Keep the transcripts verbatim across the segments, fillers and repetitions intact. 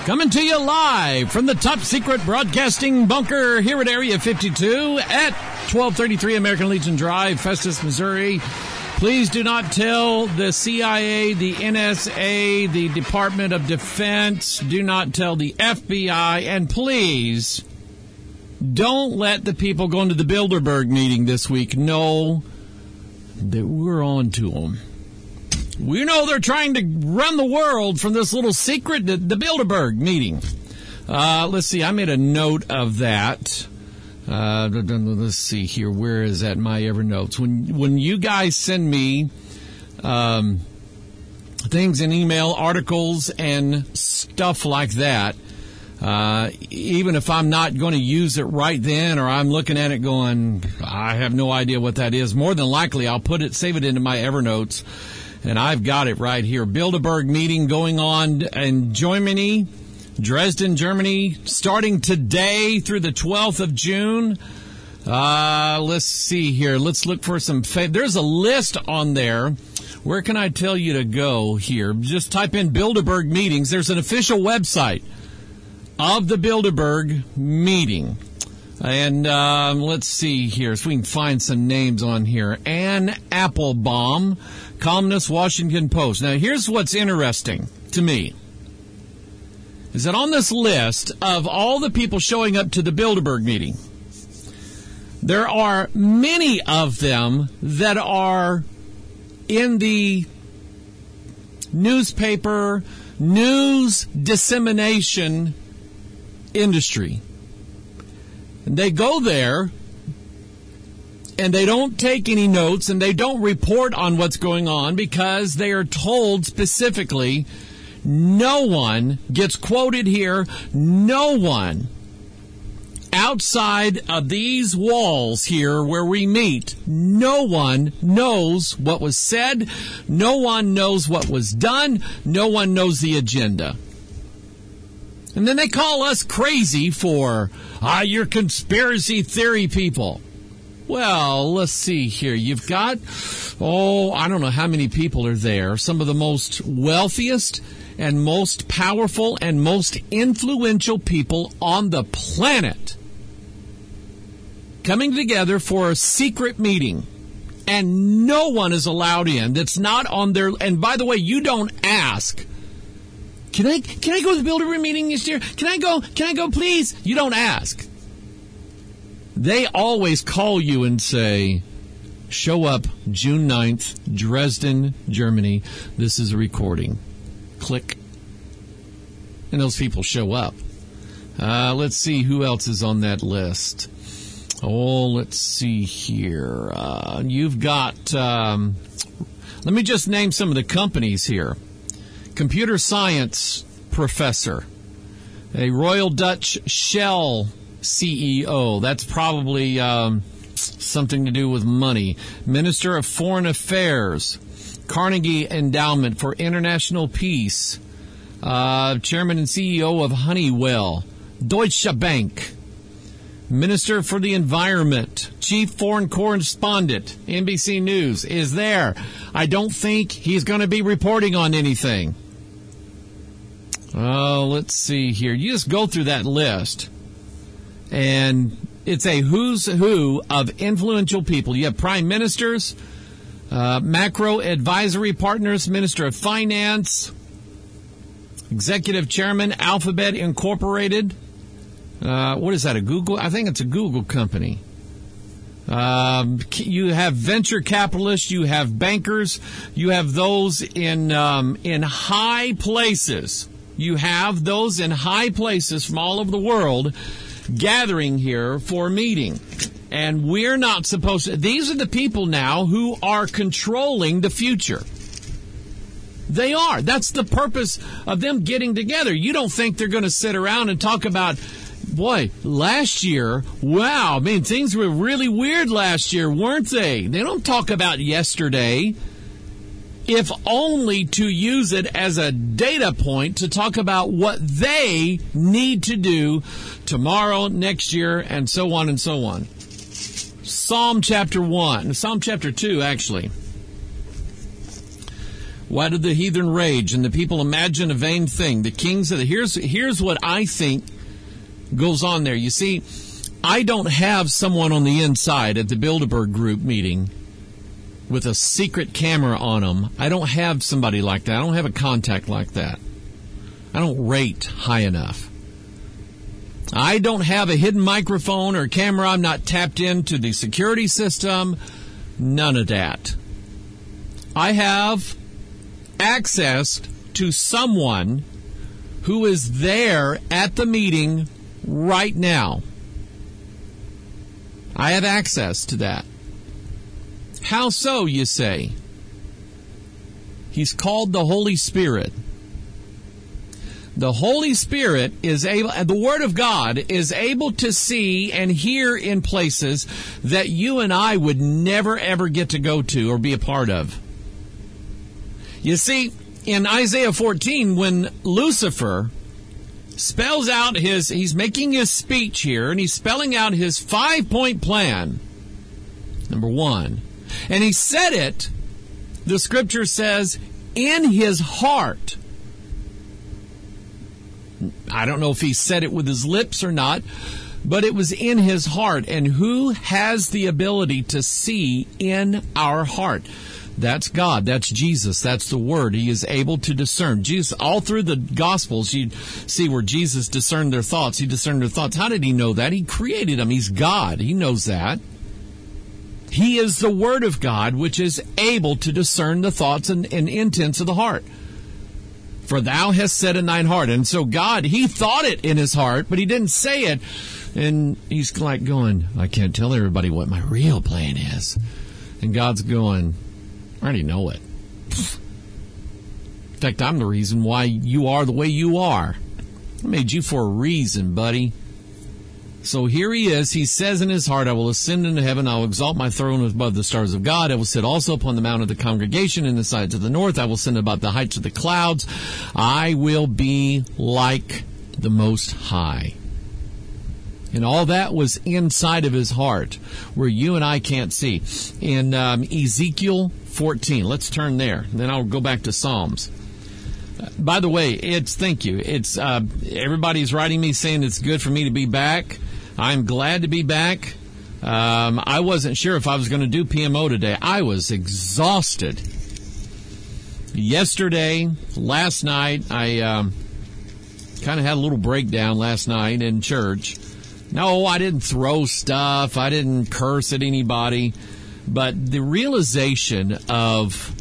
Coming to you live from the top secret broadcasting bunker here at Area fifty-two at twelve thirty-three American Legion Drive, Festus, Missouri. Please do not tell the C I A, the N S A, the Department of Defense. Do not tell the F B I. And please don't let the people going to the Bilderberg meeting this week know that we're on to them. We know they're trying to run the world from this little secret, the, the Bilderberg meeting. Uh, let's see, I made a note of that. Uh, let's see here. Where is that in my Evernotes? When, when you guys send me um, things in email, articles, and stuff like that, uh, even if I'm not going to use it right then, or I'm looking at it going, I have no idea what that is, more than likely I'll put it, save it into my Evernotes. And I've got it right here. Bilderberg meeting going on in Germany, Dresden, Germany, starting today through the twelfth of June. Uh, let's see here. Let's look for some... Fa- There's a list on there. Where can I tell you to go here? Just type in Bilderberg meetings. There's an official website of the Bilderberg meeting. And um, let's see here, so we can find some names on here. Anne Applebaum, columnist, Washington Post. Now, here's what's interesting to me, is that on this list of all the people showing up to the Bilderberg meeting, there are many of them that are in the newspaper, news dissemination industry. And they go there, and they don't take any notes, and they don't report on what's going on because they are told specifically no one gets quoted here. No one outside of these walls here where we meet, no one knows what was said. No one knows what was done. No one knows the agenda. And then they call us crazy for, ah, you're conspiracy theory people. Well, let's see here. You've got, oh, I don't know how many people are there. Some of the most wealthiest and most powerful and most influential people on the planet coming together for a secret meeting. And no one is allowed in that's not on their, and by the way, you don't ask. Can I can I go to the Bilderberg meeting this year? Can I go? Can I go, please? You don't ask. They always call you and say, show up June ninth, Dresden, Germany. This is a recording. Click. And those people show up. Uh, let's see who else is on that list. Oh, let's see here. Uh, you've got, um, let me just name some of the companies here. Computer science professor, a Royal Dutch Shell C E O. That's probably um, something to do with money. Minister of Foreign Affairs, Carnegie Endowment for International Peace, uh, Chairman and C E O of Honeywell, Deutsche Bank, Minister for the Environment, Chief Foreign Correspondent, N B C News, is there. I don't think he's going to be reporting on anything. Oh, let's see here. You just go through that list, and it's a who's who of influential people. You have prime ministers, uh, macro advisory partners, Minister of Finance, Executive Chairman, Alphabet Incorporated. Uh, what is that, a Google? I think it's a Google company. Um, you have venture capitalists, you have bankers, you have those in um, in high places. You have those in high places from all over the world gathering here for a meeting. And we're not supposed to. These are the people now who are controlling the future. They are. That's the purpose of them getting together. You don't think they're going to sit around and talk about, boy, last year, wow, I mean, things were really weird last year, weren't they? They don't talk about yesterday, if only to use it as a data point to talk about what they need to do tomorrow, next year, and so on and so on. Psalm chapter one, Psalm chapter two, actually. Why did the heathen rage and the people imagine a vain thing? The kings of the... Here's, here's what I think goes on there. You see, I don't have someone on the inside at the Bilderberg Group meeting with a secret camera on them. I don't have somebody like that. I don't have a contact like that. I don't rate high enough. I don't have a hidden microphone or camera. I'm not tapped into the security system. None of that. I have access to someone who is there at the meeting right now. I have access to that. How so, you say? He's called the Holy Spirit. The Holy Spirit is able, the Word of God is able to see and hear in places that you and I would never ever get to go to or be a part of. You see, in Isaiah fourteen, when Lucifer spells out his, he's making his speech here, and he's spelling out his five-point plan. Number one. And he said it, the Scripture says, in his heart. I don't know if he said it with his lips or not, but it was in his heart. And who has the ability to see in our heart? That's God. That's Jesus. That's the Word. He is able to discern. Jesus, all through the Gospels, you see where Jesus discerned their thoughts. He discerned their thoughts. How did he know that? He created them. He's God. He knows that. He is the Word of God, which is able to discern the thoughts and, and intents of the heart. For thou hast said in thine heart. And so God, he thought it in his heart, but he didn't say it. And he's like going, I can't tell everybody what my real plan is. And God's going, I already know it. In fact, I'm the reason why you are the way you are. I made you for a reason, buddy. So here he is. He says in his heart, I will ascend into heaven. I will exalt my throne above the stars of God. I will sit also upon the mount of the congregation in the sides of the north. I will ascend above the heights of the clouds. I will be like the Most High. And all that was inside of his heart, where you and I can't see. In um, Ezekiel fourteen, let's turn there. Then I'll go back to Psalms. Uh, by the way, it's thank you. It's uh, everybody's writing me saying it's good for me to be back. I'm glad to be back. Um, I wasn't sure if I was going to do P M O today. I was exhausted. Yesterday, last night, I um, kind of had a little breakdown last night in church. No, I didn't throw stuff. I didn't curse at anybody. But the realization of...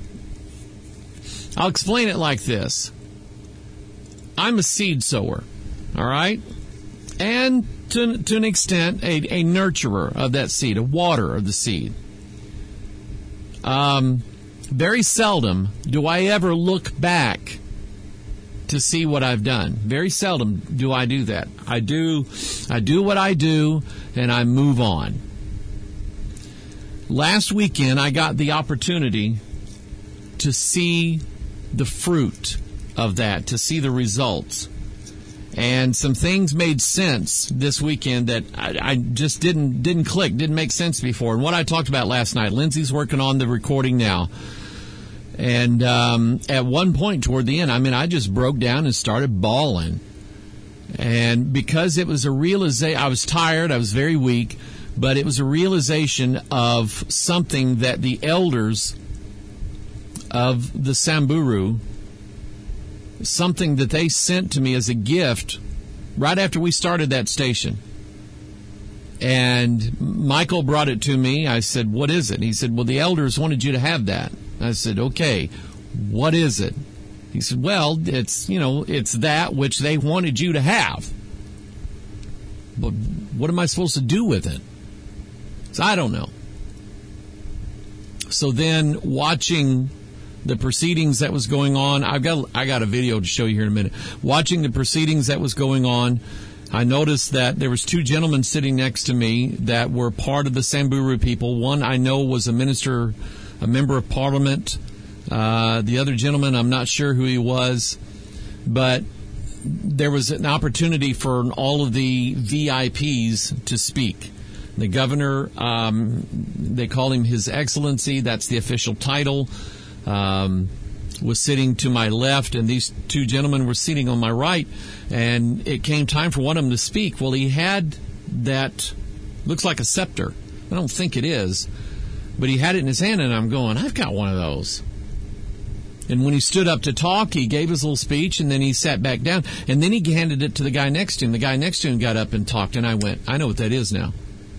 I'll explain it like this. I'm a seed sower, all right? And to, to an extent, a, a nurturer of that seed, a waterer of the seed. Um, very seldom do I ever look back to see what I've done. Very seldom do I do that. I do, I do what I do, and I move on. Last weekend, I got the opportunity to see the fruit of that, to see the results. And some things made sense this weekend that I, I just didn't didn't click, didn't make sense before. And what I talked about last night, Lindsay's working on the recording now. And um, at one point toward the end, I mean, I just broke down and started bawling. And because it was a realization, I was tired, I was very weak, but it was a realization of something that the elders of the Samburu, something that they sent to me as a gift right after we started that station. And Michael brought it to me. I said, what is it? He said, well, the elders wanted you to have that. I said, okay, what is it? He said, well, it's, you know, it's that which they wanted you to have. But what am I supposed to do with it? So I don't know. So then watching the proceedings that was going on, I've got, I got a video to show you here in a minute. Watching the proceedings that was going on, I noticed that there was two gentlemen sitting next to me that were part of the Samburu people. One I know was a minister, a member of parliament. Uh, the other gentleman, I'm not sure who he was, but there was an opportunity for all of the V I Ps to speak. The governor, um, they call him His Excellency. That's the official title. Um, was sitting to my left, and these two gentlemen were sitting on my right, and it came time for one of them to speak. Well, he had that, looks like a scepter. I don't think it is, but he had it in his hand, and I'm going, I've got one of those. And when he stood up to talk, he gave his little speech, and then he sat back down, and then he handed it to the guy next to him. The guy next to him got up and talked, and I went, I know what that is now.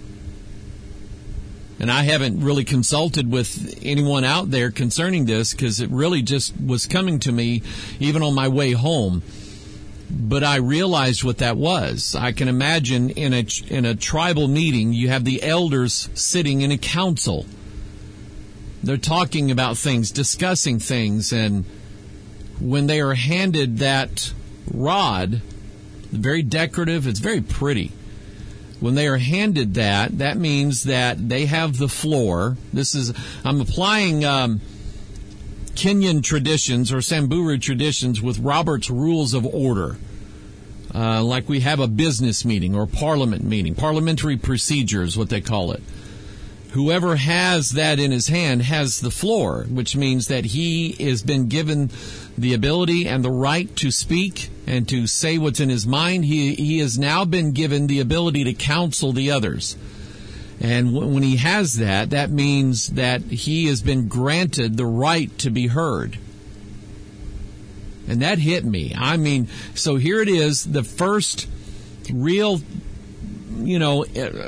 And I haven't really consulted with anyone out there concerning this, because it really just was coming to me even on my way home. But I realized what that was. I can imagine in a in a tribal meeting, you have the elders sitting in a council. They're talking about things, discussing things, and when they are handed that rod, very decorative, it's very pretty. When they are handed that, that means that they have the floor. This is, I'm applying um, Kenyan traditions or Samburu traditions with Robert's Rules of Order. Uh, like we have a business meeting or parliament meeting. Parliamentary procedure is what they call it. Whoever has that in his hand has the floor, which means that he has been given the ability and the right to speak and to say what's in his mind. He he has now been given the ability to counsel the others. And w- when he has that, that means that he has been granted the right to be heard. And that hit me. I mean, so here it is, the first real, you know, uh,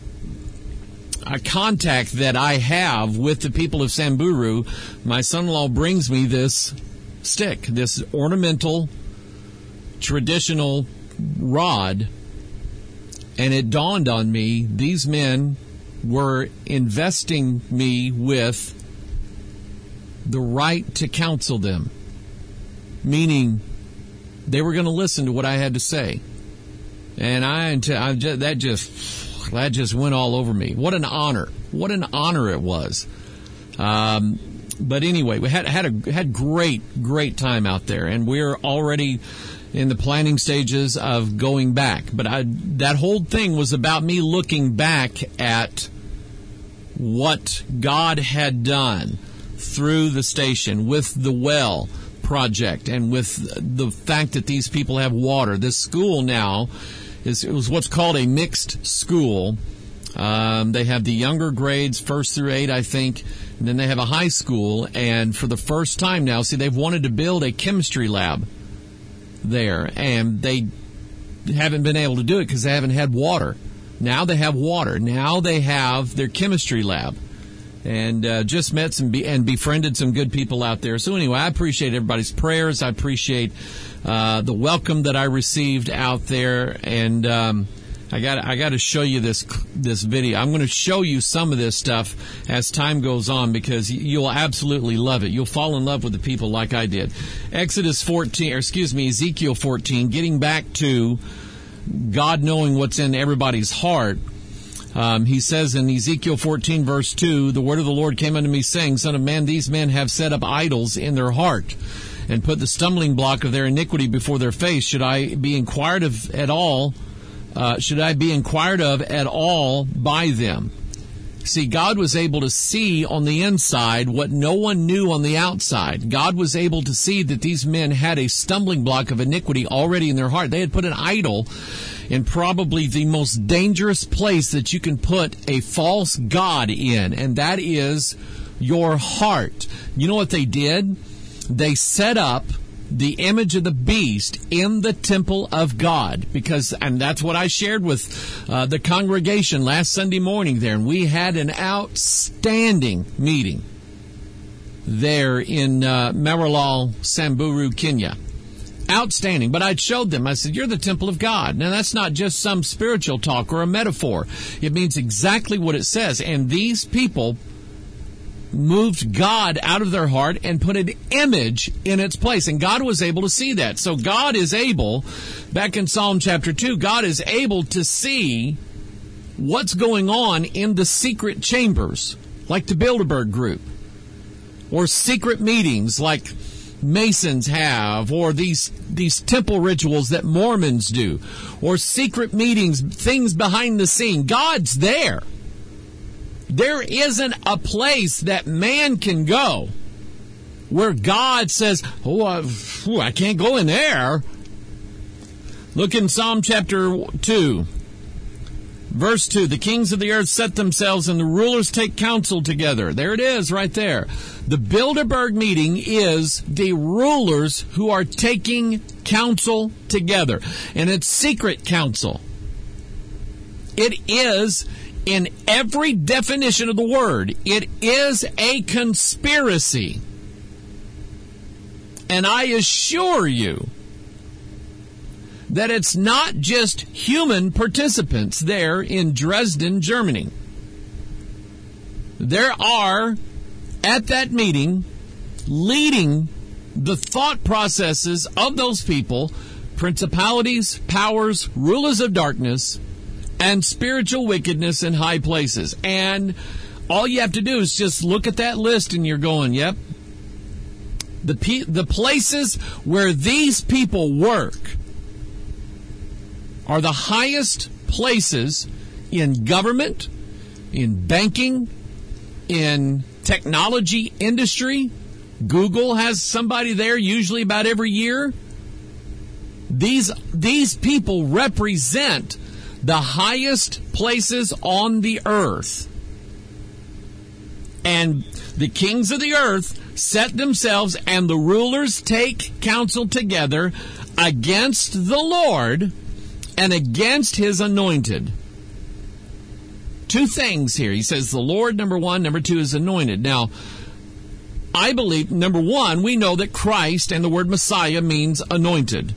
a contact that I have with the people of Samburu. My son-in-law brings me this stick, this ornamental, traditional rod, and it dawned on me, these men were investing me with the right to counsel them, meaning they were going to listen to what I had to say. And I, I just, that just... That just went all over me. What an honor. What an honor it was. Um, but anyway, we had had a had great, great time out there, and we're already in the planning stages of going back. But I, that whole thing was about me looking back at what God had done through the station with the well project and with the fact that these people have water. This school now is it was what's called a mixed school. Um, they have the younger grades, first through eight, I think, and then they have a high school. And for the first time now, see, they've wanted to build a chemistry lab there, and they haven't been able to do it because they haven't had water. Now they have water. Now they have their chemistry lab. And uh, just met some be- and befriended some good people out there. So anyway, I appreciate everybody's prayers. I appreciate uh, the welcome that I received out there. And um, I got I got to show you this this video. I'm going to show you some of this stuff as time goes on because you'll absolutely love it. You'll fall in love with the people like I did. Exodus fourteen, or excuse me, Ezekiel fourteen. Getting back to God knowing what's in everybody's heart. Um, he says in Ezekiel fourteen, verse two, the word of the Lord came unto me, saying, Son of man, these men have set up idols in their heart, and put the stumbling block of their iniquity before their face. Should I be inquired of at all? Uh, should I be inquired of at all by them? See, God was able to see on the inside what no one knew on the outside. God was able to see that these men had a stumbling block of iniquity already in their heart. They had put an idol in probably the most dangerous place that you can put a false god in, and that is your heart. You know what they did? They set up the image of the beast in the temple of God, because, and that's what I shared with uh, the congregation last Sunday morning there, and we had an outstanding meeting there in uh, Maralal, Samburu, Kenya. Outstanding. But I showed them, I said, you're the temple of God. Now, that's not just some spiritual talk or a metaphor. It means exactly what it says. And these people moved God out of their heart and put an image in its place. And God was able to see that. So God is able, back in Psalm chapter two, God is able to see what's going on in the secret chambers, like the Bilderberg Group, or secret meetings like Masons have, or these these temple rituals that Mormons do, or secret meetings, things behind the scene. God's there. There isn't a place that man can go where God says, oh, I, whew, I can't go in there. Look in Psalm chapter two. Verse two, the kings of the earth set themselves and the rulers take counsel together. There it is right there. The Bilderberg meeting is the rulers who are taking counsel together. And it's secret counsel. It is, in every definition of the word, it is a conspiracy. And I assure you that it's not just human participants there in Dresden, Germany. There are, at that meeting, leading the thought processes of those people, principalities, powers, rulers of darkness, and spiritual wickedness in high places. And all you have to do is just look at that list and you're going, yep. The, pe- the places where these people work are the highest places in government, in banking, in technology industry. Google has somebody there usually about every year. These, these people represent the highest places on the earth. And the kings of the earth set themselves and the rulers take counsel together against the Lord and against his anointed. Two things here. He says the Lord, number one. Number two is anointed. Now, I believe, number one, we know that Christ and the word Messiah means anointed.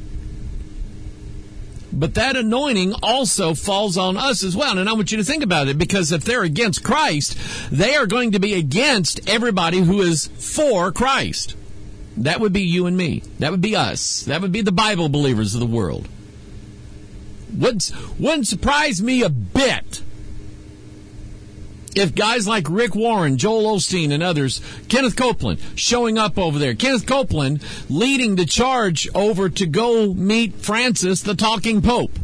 But that anointing also falls on us as well. And I want you to think about it, because if they're against Christ, they are going to be against everybody who is for Christ. That would be you and me. That would be us. That would be the Bible believers of the world. Wouldn't, wouldn't surprise me a bit if guys like Rick Warren, Joel Osteen, and others, Kenneth Copeland, showing up over there. Kenneth Copeland leading the charge over to go meet Francis, the talking Pope.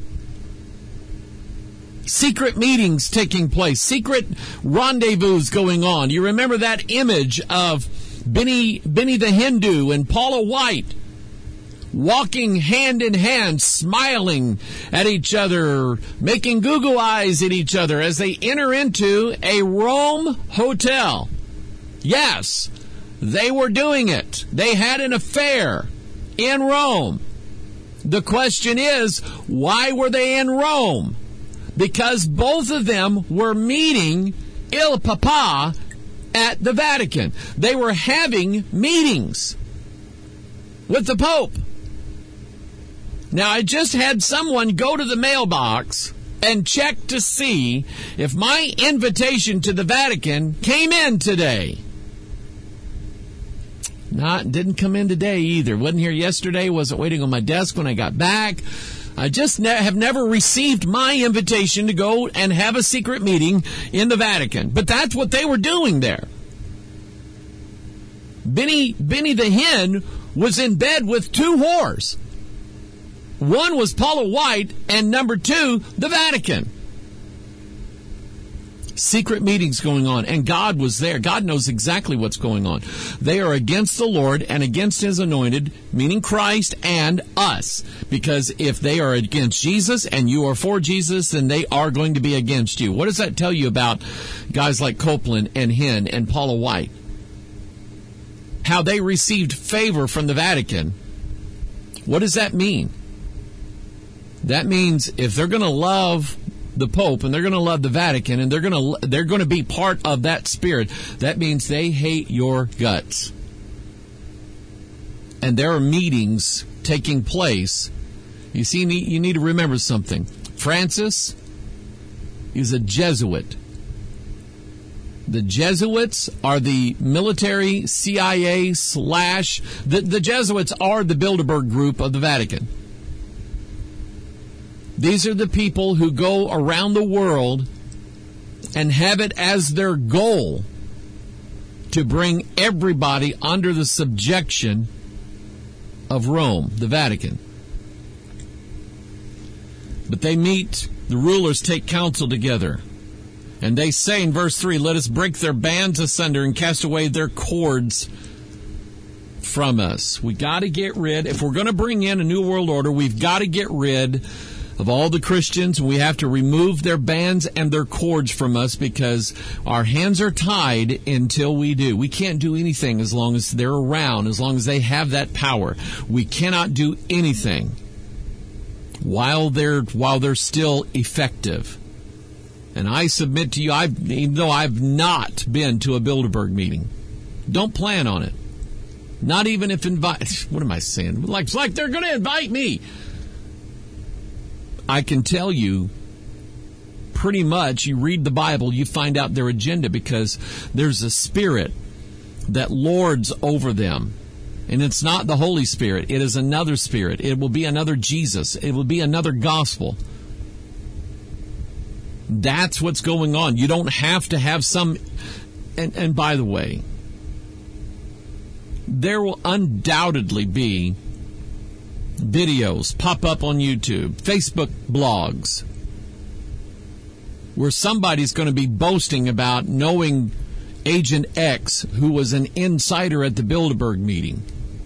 Secret meetings taking place. Secret rendezvous going on. You remember that image of Benny, Benny the Hindu and Paula White walking hand in hand, smiling at each other, making goo-goo eyes at each other as they enter into a Rome hotel. Yes, they were doing it. They had an affair in Rome. The question is, why were they in Rome? Because both of them were meeting Il Papa at the Vatican. They were having meetings with the Pope. Now, I just had someone go to the mailbox and check to see if my invitation to the Vatican came in today. Not, didn't come in today either. Wasn't here yesterday. Wasn't waiting on my desk when I got back. I just ne- have never received my invitation to go and have a secret meeting in the Vatican. But that's what they were doing there. Benny, Benny the Hen was in bed with two whores. One was Paula White, and number two, the Vatican. Secret meetings going on, and God was there. God knows exactly what's going on. They are against the Lord and against his anointed, meaning Christ and us. Because if they are against Jesus and you are for Jesus, then they are going to be against you. What does that tell you about guys like Copeland and Hen and Paula White? How they received favor from the Vatican. What does that mean? That means if they're going to love the Pope and they're going to love the Vatican and they're going to they're going to be part of that spirit, that means they hate your guts. And there are meetings taking place. You see, you need to remember something. Francis is a Jesuit. The Jesuits are the military C I A slash the, the Jesuits are the Bilderberg group of the Vatican. These are the people who go around the world and have it as their goal to bring everybody under the subjection of Rome, the Vatican. But they meet, the rulers take counsel together. And they say in verse three, let us break their bands asunder and cast away their cords. from us. We got to get rid, if we're going to bring in a new world order, we've got to get rid of all the Christians. We have to remove their bands and their cords from us because our hands are tied until we do. We can't do anything as long as they're around, as long as they have that power. We cannot do anything while they're while they're still effective. And I submit to you, I've, even though I've not been to a Bilderberg meeting, don't plan on it. Not even if invite. What am I saying? Like, it's like they're going to invite me. I can tell you, pretty much, you read the Bible, you find out their agenda because there's a spirit that lords over them. And it's not the Holy Spirit. It is another spirit. It will be another Jesus. It will be another gospel. That's what's going on. You don't have to have some... And, and by the way, there will undoubtedly be videos pop up on YouTube, Facebook blogs, where somebody's going to be boasting about knowing Agent X, who was an insider at the Bilderberg meeting.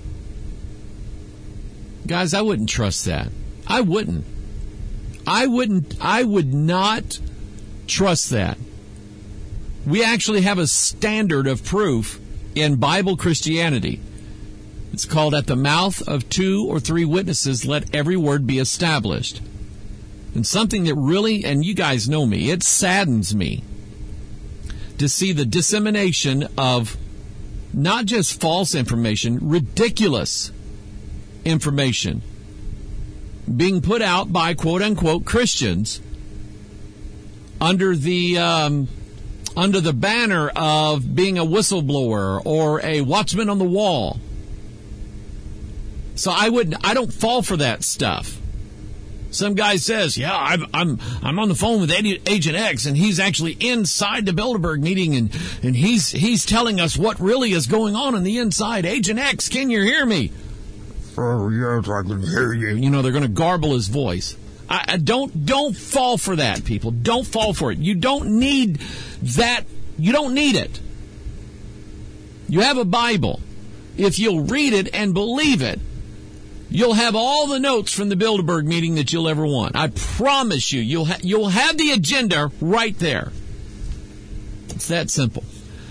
Guys, I wouldn't trust that. I wouldn't. I wouldn't. I would not trust that. We actually have a standard of proof in Bible Christianity. It's called, at the mouth of two or three witnesses, let every word be established. And something that really, and you guys know me, it saddens me to see the dissemination of not just false information, ridiculous information being put out by quote-unquote Christians under the um, under the banner of being a whistleblower or a watchman on the wall. So I wouldn't. I don't fall for that stuff. Some guy says, "Yeah, I'm I'm I'm on the phone with Agent X, and he's actually inside the Bilderberg meeting, and and he's he's telling us what really is going on in the inside. Agent X, can you hear me?" "Oh yes, I can hear you." You know, they're going to garble his voice. I, I don't don't fall for that, people. Don't fall for it. You don't need that. You don't need it. You have a Bible. If you'll read it and believe it, you'll have all the notes from the Bilderberg meeting that you'll ever want. I promise you, you'll ha- you'll have the agenda right there. It's that simple.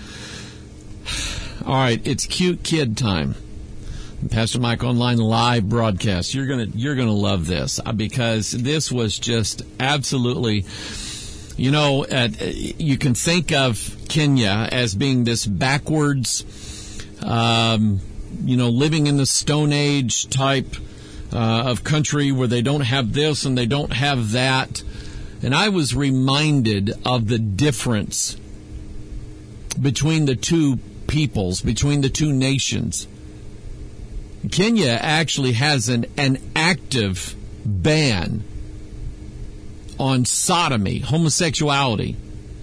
All right, it's cute kid time. Pastor Mike Online live broadcast. You're gonna you're gonna love this because this was just absolutely. You know, uh, you can think of Kenya as being this backwards. Um, you know, living in the Stone Age type uh, of country where they don't have this and they don't have that. And I was reminded of the difference between the two peoples, between the two nations. Kenya actually has an, an active ban on sodomy, homosexuality.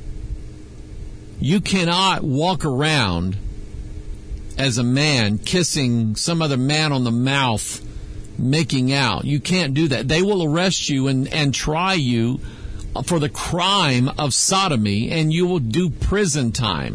You cannot walk around as a man kissing some other man on the mouth, making out. You can't do that. They will arrest you and, and try you for the crime of sodomy, and you will do prison time.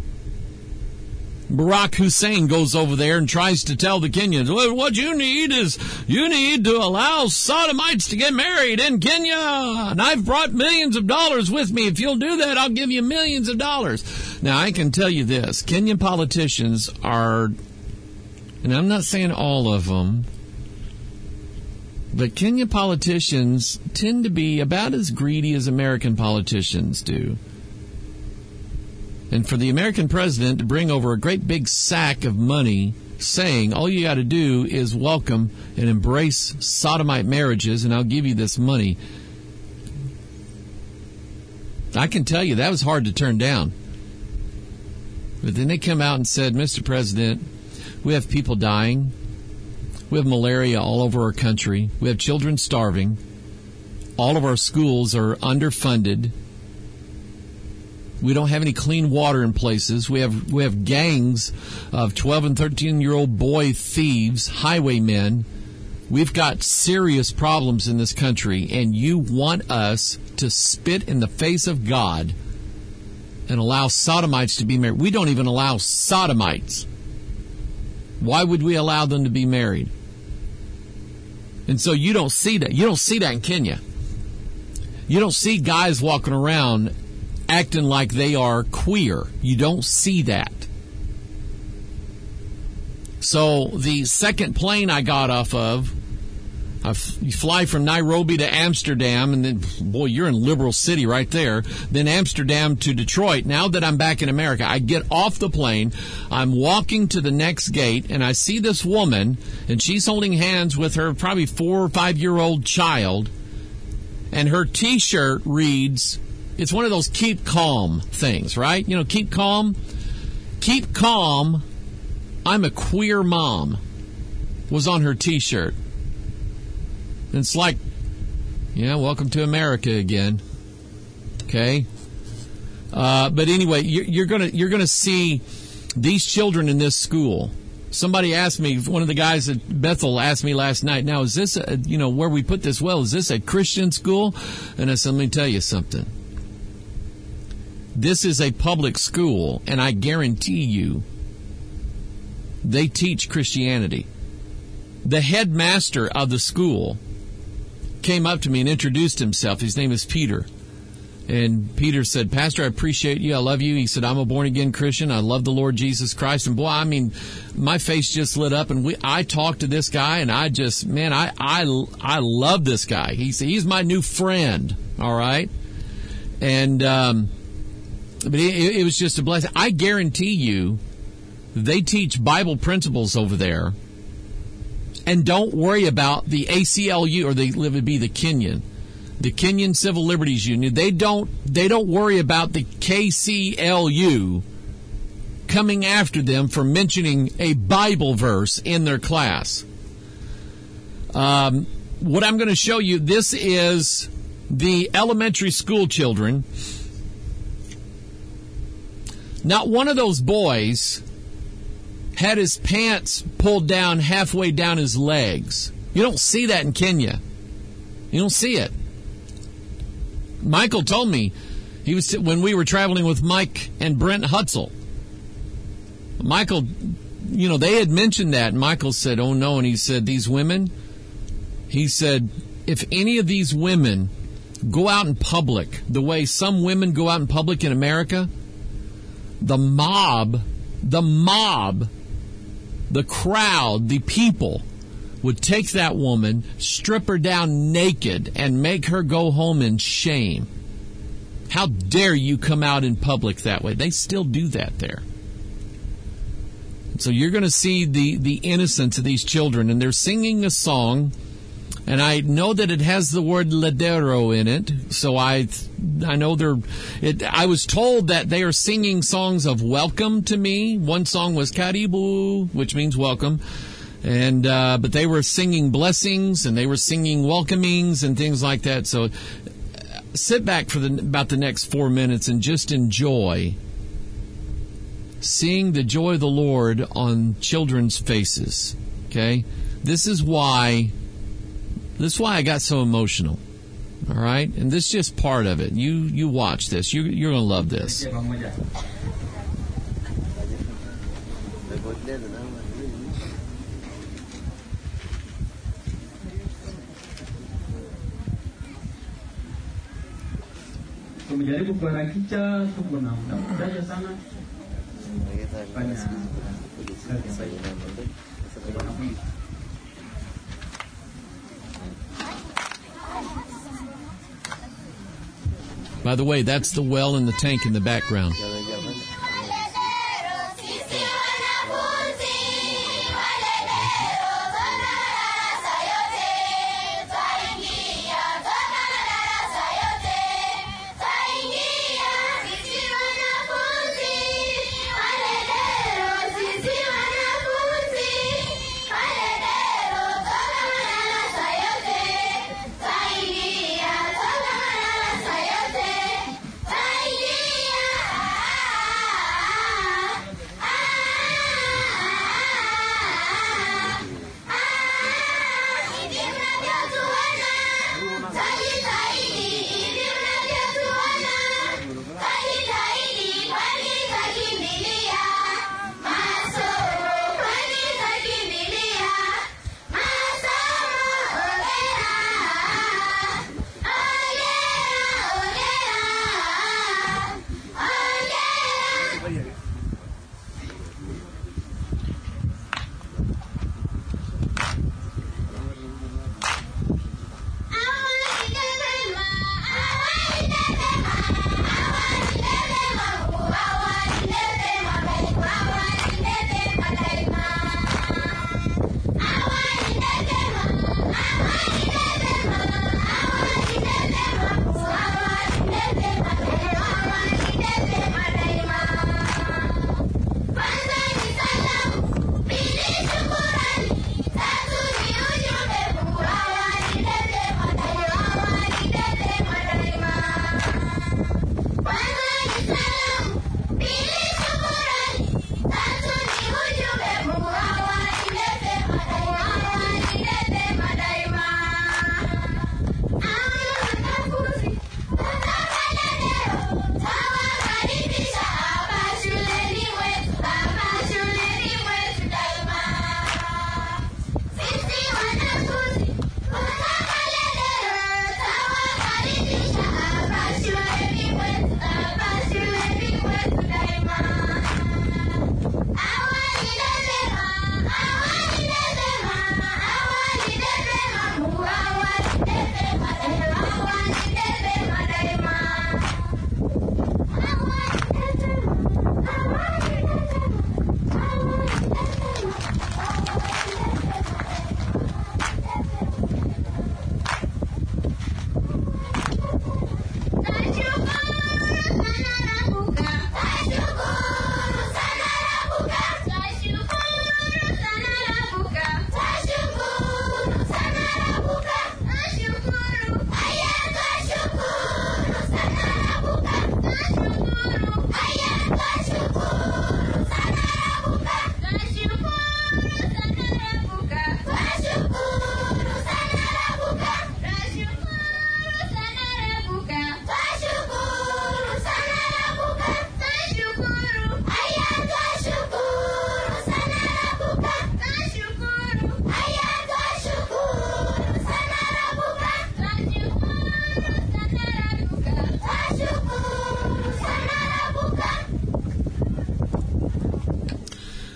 Barack Hussein goes over there and tries to tell the Kenyans, well, what you need is you need to allow sodomites to get married in Kenya. And I've brought millions of dollars with me. If you'll do that, I'll give you millions of dollars. Now, I can tell you this. Kenyan politicians are, and I'm not saying all of them, but Kenyan politicians tend to be about as greedy as American politicians do. And for the American president to bring over a great big sack of money saying all you got to do is welcome and embrace sodomite marriages and I'll give you this money, I can tell you that was hard to turn down. But then they come out and said, Mister President, we have people dying. We have malaria all over our country. We have children starving. All of our schools are underfunded. We don't have any clean water in places. We have we have gangs of twelve and thirteen-year-old boy thieves, highwaymen. We've got serious problems in this country, and you want us to spit in the face of God and allow sodomites to be married. We don't even allow sodomites Why would we allow them to be married? And so you don't see that. You don't see that in Kenya. You don't see guys walking around acting like they are queer. You don't see that. So the second plane I got off of, I f- you fly from Nairobi to Amsterdam, and then, boy, you're in Liberal City right there. Then Amsterdam to Detroit. Now that I'm back in America, I get off the plane. I'm walking to the next gate, and I see this woman, and she's holding hands with her probably four or five-year-old child, and her T-shirt reads, it's one of those keep calm things, right? You know, keep calm. Keep calm. I'm a queer mom was on her T-shirt. And it's like, yeah, welcome to America again. Okay? Uh, but anyway, you're, you're gonna you're gonna see these children in this school. Somebody asked me, one of the guys at Bethel asked me last night, now, is this, a, you know, where we put this well, is this a Christian school? And I said, let me tell you something. This is a public school, and I guarantee you, they teach Christianity. The headmaster of the school came up to me and introduced himself. His name is Peter. And Peter said, Pastor, I appreciate you. I love you. He said, I'm a born-again Christian. I love the Lord Jesus Christ. And boy, I mean, my face just lit up. And we, I talked to this guy, and I just, man, I, I, I love this guy. He's, he's my new friend, all right? And, um, but it, it was just a blessing. I guarantee you, they teach Bible principles over there. And don't worry about the A C L U, or the, it would be the Kenyan. The Kenyan Civil Liberties Union, they don't they don't worry about the K C L U coming after them for mentioning a Bible verse in their class. Um, what I'm going to show you, this is the elementary school children. Not one of those boys had his pants pulled down halfway down his legs. You don't see that in Kenya. You don't see it. Michael told me, he was when we were traveling with Mike and Brent Hutzel. Michael, you know, they had mentioned that, and Michael said, oh no, and he said, these women, he said, if any of these women go out in public the way some women go out in public in America, the mob, the mob, the crowd, the people would take that woman, strip her down naked, and make her go home in shame. How dare you come out in public that way? They still do that there. So you're going to see the, the innocence of these children, and they're singing a song, and I know that it has the word ladero in it, so I I know they're, it, I was told that they are singing songs of welcome to me. One song was Karibu, which means welcome. And uh, but they were singing blessings, and they were singing welcomings and things like that. So uh, sit back for the, about the next four minutes and just enjoy seeing the joy of the Lord on children's faces. Okay, this is why this is why I got so emotional. All right, and this is just part of it. You you watch this. You you're gonna love this. Tumejaribu kuharakisha, tuko na muda mchache sana. By the way, that's the well and the tank in the background.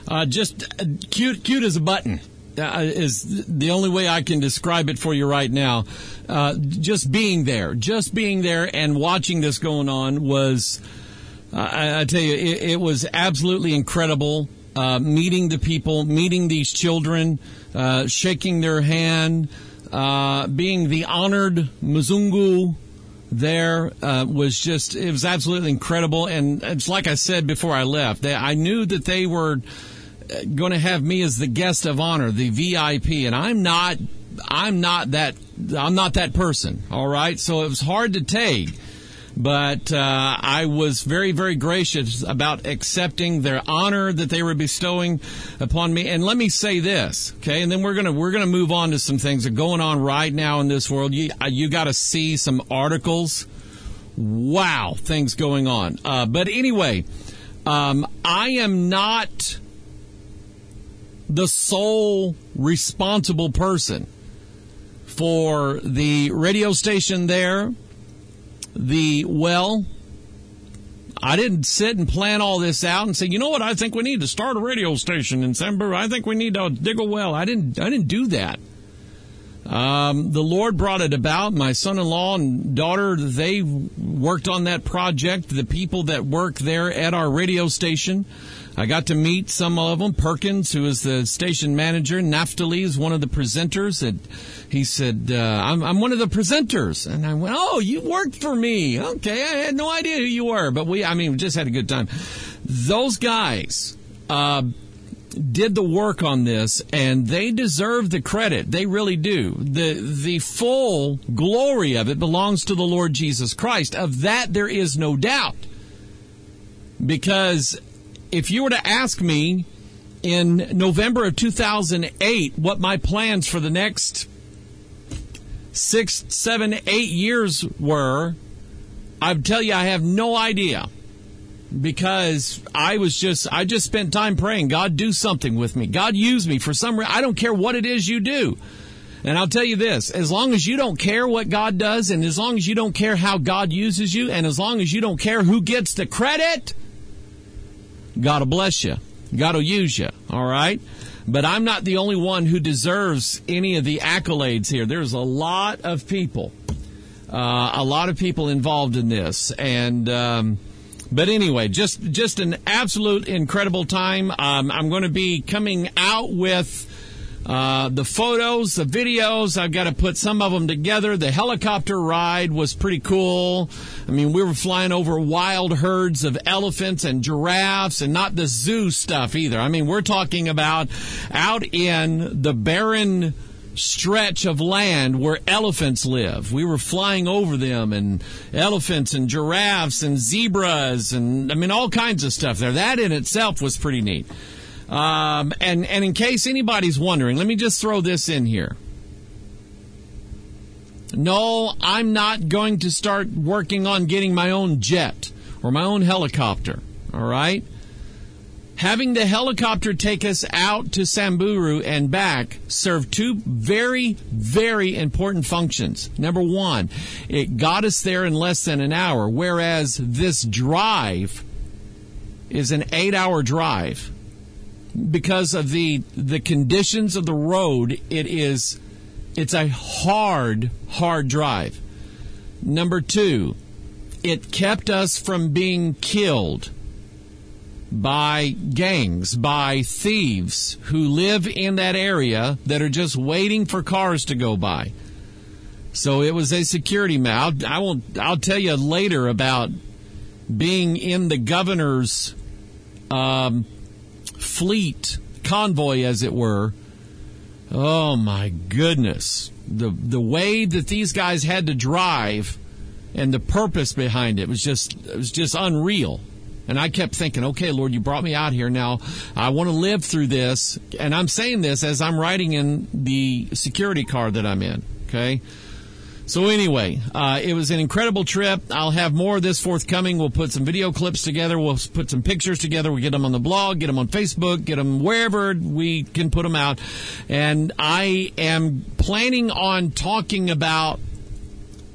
Uh, just uh, cute, cute as a button. Uh, is the only way I can describe it for you right now. Uh, just being there, just being there and watching this going on was, uh, I, I tell you, it, it was absolutely incredible. Uh, meeting the people, meeting these children, uh, shaking their hand, uh, being the honored Mzungu there uh, was just, it was absolutely incredible. And it's like I said before I left, they, I knew that they were going to have me as the guest of honor, the V I P, and I'm not, I'm not that, I'm not that person. All right. So it was hard to take, but, uh, I was very, very gracious about accepting their honor that they were bestowing upon me. And let me say this, okay? And then we're going to, we're going to move on to some things that are going on right now in this world. You, you got to see some articles. Wow. Things going on. Uh, but anyway, um, I am not the sole responsible person for the radio station there. The, well, I didn't sit and plan all this out and say, you know what, I think we need to start a radio station in December. I think we need to dig a well. I didn't, I didn't do that. Um, the Lord brought it about. My son-in-law and daughter, they worked on that project. The people that work there at our radio station, I got to meet some of them. Perkins, who is the station manager. Naphtali is one of the presenters. And he said, uh, I'm, I'm one of the presenters. And I went, oh, you worked for me. Okay, I had no idea who you were. But we, I mean, we just had a good time. Those guys, uh, did the work on this, and they deserve the credit. They really do. The the full glory of it belongs to the Lord Jesus Christ. Of that, there is no doubt. Because if you were to ask me in November of two thousand eight what my plans for the next six, seven, eight years were, I'd tell you I have no idea. Because I was just, I just spent time praying, God, do something with me. God, use me for some reason. I don't care what it is you do. And I'll tell you this, as long as you don't care what God does, and as long as you don't care how God uses you, and as long as you don't care who gets the credit, God will bless you. God will use you. All right? But I'm not the only one who deserves any of the accolades here. There's a lot of people, uh, a lot of people involved in this. And, um, But anyway, just just an absolute incredible time. Um, I'm going to be coming out with uh, the photos, the videos. I've got to put some of them together. The helicopter ride was pretty cool. I mean, we were flying over wild herds of elephants and giraffes, and not the zoo stuff either. I mean, we're talking about out in the barren stretch of land where elephants live. We were flying over them, and elephants and giraffes and zebras and, I mean, all kinds of stuff there. That in itself was pretty neat. Um, and, and in case anybody's wondering, let me just throw this in here. No, I'm not going to start working on getting my own jet or my own helicopter. All right? Having the helicopter take us out to Samburu and back served two very, very important functions. Number one, it got us there in less than an hour, whereas this drive is an eight-hour drive. Because of the the conditions of the road, it is it's a hard, hard drive. Number two, it kept us from being killed by gangs, by thieves who live in that area that are just waiting for cars to go by. So it was a security matter. I will, I'll tell you later about being in the governor's um, fleet convoy, as it were. Oh my goodness. The the way that these guys had to drive and the purpose behind it was just it was just unreal. And I kept thinking, okay, Lord, you brought me out here. Now I want to live through this. And I'm saying this as I'm riding in the security car that I'm in. Okay. So anyway, uh, it was an incredible trip. I'll have more of this forthcoming. We'll put some video clips together. We'll put some pictures together. We'll get them on the blog, get them on Facebook, get them wherever we can put them out. And I am planning on talking about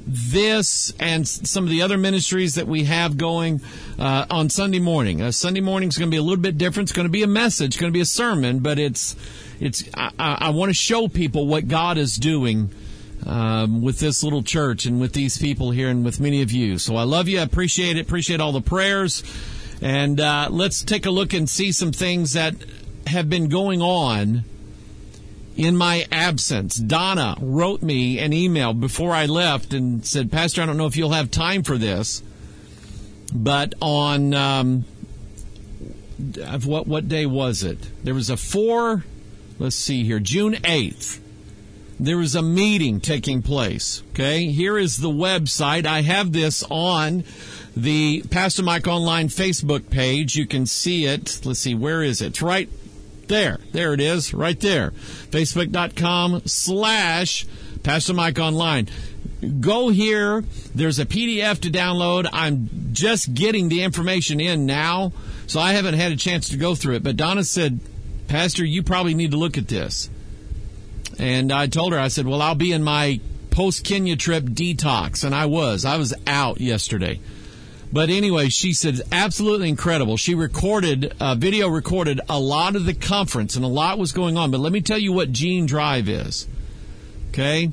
this and some of the other ministries that we have going uh, on Sunday morning. Uh, Sunday morning is going to be a little bit different. It's going to be a message, it's going to be a sermon, but it's it's. I, I want to show people what God is doing um, with this little church and with these people here and with many of you. So I love you. I appreciate it. Appreciate all the prayers. And uh, let's take a look and see some things that have been going on in my absence. Donna wrote me an email before I left and said, Pastor, I don't know if you'll have time for this, but on, um, what what day was it? There was a four, let's see here, June eighth. There was a meeting taking place, okay? Here is the website. I have this on the Pastor Mike Online Facebook page. You can see it. Let's see, where is it? It's right There, there it is, right there. Facebook.com slash Pastor Mike Online. Go here. There's a P D F to download. I'm just getting the information in now, so I haven't had a chance to go through it. But Donna said, Pastor, you probably need to look at this. And I told her, I said, well, I'll be in my post-Kenya trip detox. And I was. I was out yesterday. But anyway, she said, absolutely incredible. She recorded, uh, video recorded a lot of the conference, and a lot was going on. But let me tell you what Gene Drive is. Okay?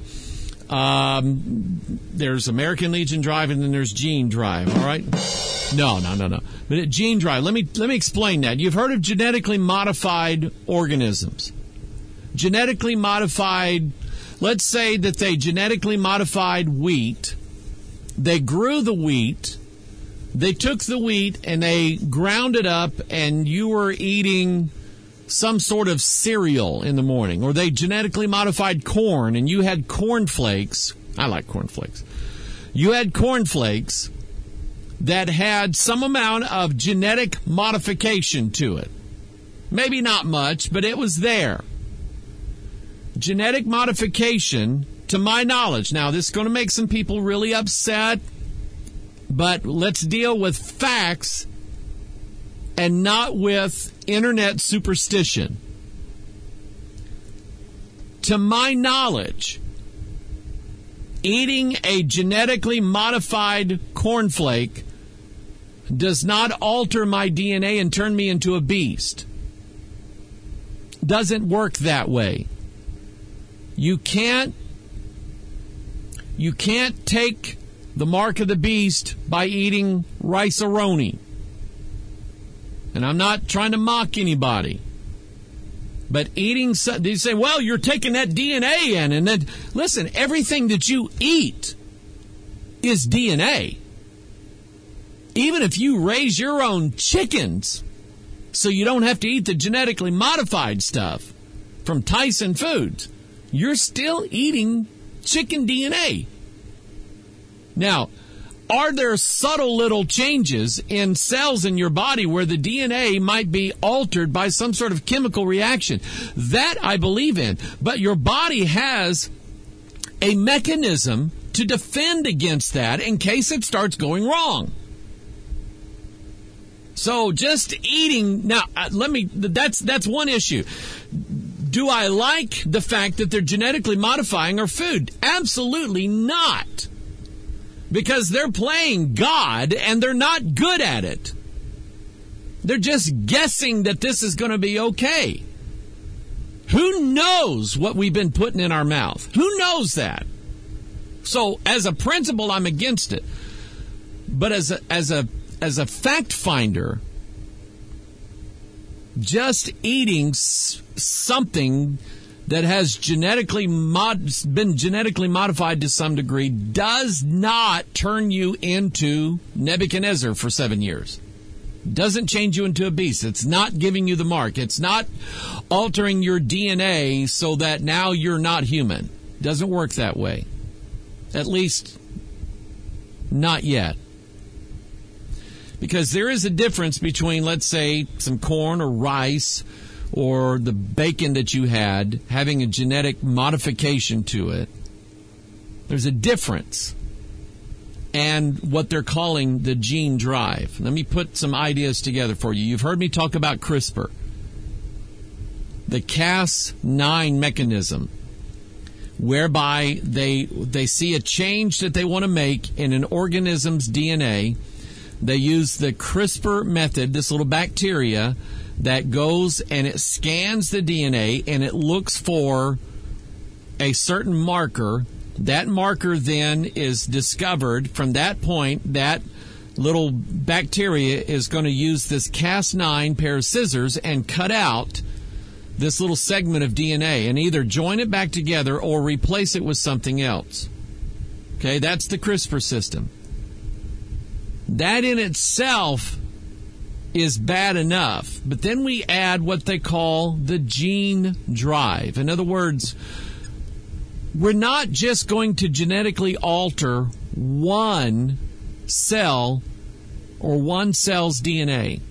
Um, there's American Legion Drive, and then there's Gene Drive, all right? No, no, no, no. But at Gene Drive, let me, let me explain that. You've heard of genetically modified organisms. Genetically modified, let's say that they genetically modified wheat. They grew the wheat. They took the wheat and they ground it up, and you were eating some sort of cereal in the morning. Or they genetically modified corn, and you had cornflakes. I like cornflakes. You had cornflakes that had some amount of genetic modification to it. Maybe not much, but it was there. Genetic modification, to my knowledge. Now, this is going to make some people really upset. But let's deal with facts and not with internet superstition. To my knowledge, eating a genetically modified cornflake does not alter my D N A and turn me into a beast. Doesn't work that way. You can't, you can't take the mark of the beast by eating rice-a-roni. And I'm not trying to mock anybody. But eating, you say, well, you're taking that D N A in. And then, listen, everything that you eat is D N A. Even if you raise your own chickens so you don't have to eat the genetically modified stuff from Tyson Foods, you're still eating chicken D N A. Now, are there subtle little changes in cells in your body where the D N A might be altered by some sort of chemical reaction? That I believe in. But your body has a mechanism to defend against that in case it starts going wrong. So just eating, now, let me, that's, that's one issue. Do I like the fact that they're genetically modifying our food? Absolutely not. Because they're playing God, and they're not good at it. They're just guessing that this is going to be okay. Who knows what we've been putting in our mouth? Who knows that? So, as a principle, I'm against it. But as a, as a, as a fact finder, just eating s- something that has genetically mod- been genetically modified to some degree does not turn you into Nebuchadnezzar for seven years. Doesn't change you into a beast. It's not giving you the mark. It's not altering your D N A so that now you're not human. Doesn't work that way. At least, not yet. Because there is a difference between, let's say, some corn or rice or the bacon that you had, having a genetic modification to it. There's a difference. And what they're calling the gene drive. Let me put some ideas together for you. You've heard me talk about CRISPR. The Cas nine mechanism, whereby they they see a change that they want to make in an organism's D N A. They use the CRISPR method, this little bacteria that goes and it scans the D N A and it looks for a certain marker. That marker then is discovered. From that point, that little bacteria is going to use this Cas nine pair of scissors and cut out this little segment of D N A and either join it back together or replace it with something else. Okay, that's the CRISPR system. That in itself is bad enough, but then we add what they call the gene drive. In other words, we're not just going to genetically alter one cell or one cell's D N A.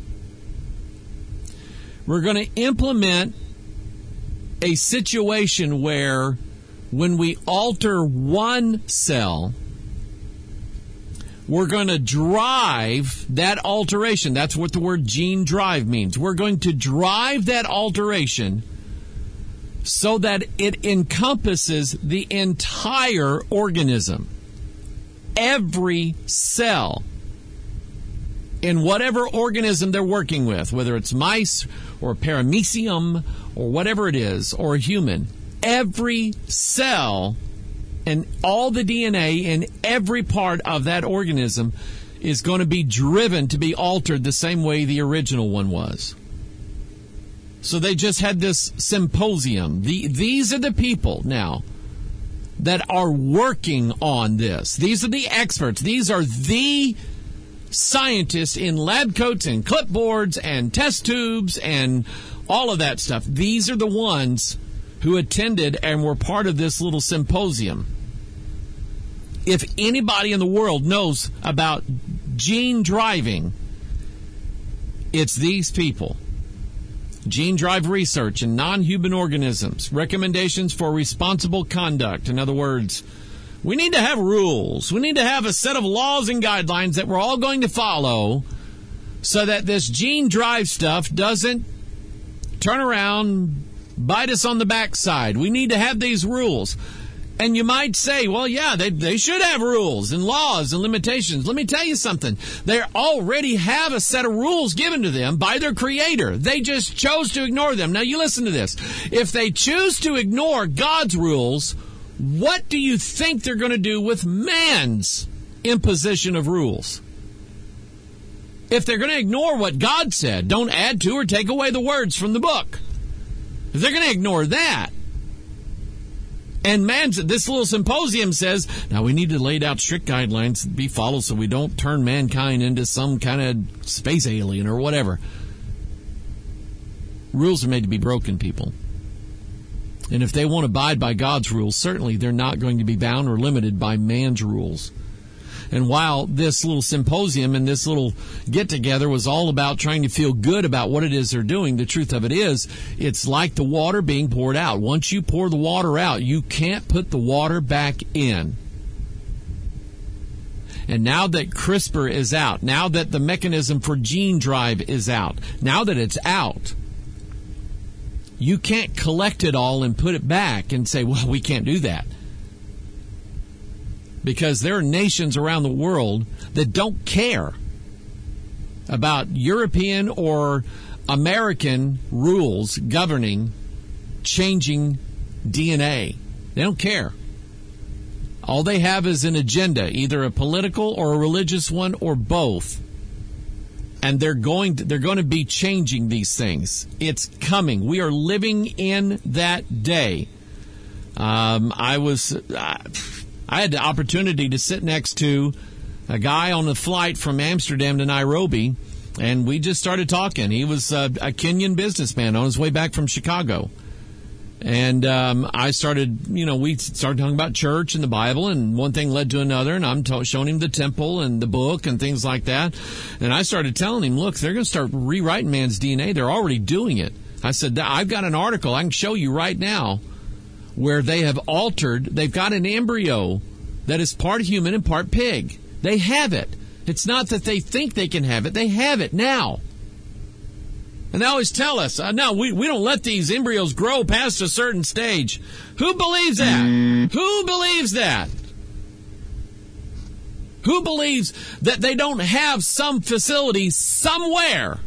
We're going to implement a situation where when we alter one cell, we're going to drive that alteration. That's what the word gene drive means. We're going to drive that alteration so that it encompasses the entire organism. Every cell in whatever organism they're working with, whether it's mice or paramecium or whatever it is, or a human, every cell and all the D N A in every part of that organism is going to be driven to be altered the same way the original one was. So they just had this symposium. The, these are the people now that are working on this. These are the experts. These are the scientists in lab coats and clipboards and test tubes and all of that stuff. These are the ones who attended and were part of this little symposium. If anybody in the world knows about gene driving, it's these people. Gene drive research in non-human organisms. Recommendations for responsible conduct. In other words, we need to have rules. We need to have a set of laws and guidelines that we're all going to follow so that this gene drive stuff doesn't turn around, bite us on the backside. We need to have these rules. And you might say, well, yeah, they, they should have rules and laws and limitations. Let me tell you something. They already have a set of rules given to them by their creator. They just chose to ignore them. Now, you listen to this. If they choose to ignore God's rules, what do you think they're going to do with man's imposition of rules? If they're going to ignore what God said, don't add to or take away the words from the book. If they're going to ignore that, and man's, this little symposium says, now we need to lay out strict guidelines to be followed so we don't turn mankind into some kind of space alien or whatever. Rules are made to be broken, people. And if they won't abide by God's rules, certainly they're not going to be bound or limited by man's rules. And while this little symposium and this little get-together was all about trying to feel good about what it is they're doing, the truth of it is, it's like the water being poured out. Once you pour the water out, you can't put the water back in. And now that CRISPR is out, now that the mechanism for gene drive is out, now that it's out, you can't collect it all and put it back and say, well, we can't do that. Because there are nations around the world that don't care about European or American rules governing changing D N A. They don't care. All they have is an agenda, either a political or a religious one or both. And they're going to, they're going to be changing these things. It's coming. We are living in that day. Um, I was... Uh, I had the opportunity to sit next to a guy on a flight from Amsterdam to Nairobi, and we just started talking. He was uh, a Kenyan businessman on his way back from Chicago. And um, I started, you know, we started talking about church and the Bible, and one thing led to another, and I'm t- showing him the temple and the book and things like that. And I started telling him, look, they're going to start rewriting man's D N A. They're already doing it. I said, I've got an article I can show you right now where they have altered, they've got an embryo that is part human and part pig. They have it. It's not that they think they can have it. They have it now. And they always tell us, uh, no, we, we don't let these embryos grow past a certain stage. Who believes that? Mm. Who believes that? Who believes that they don't have some facility somewhere?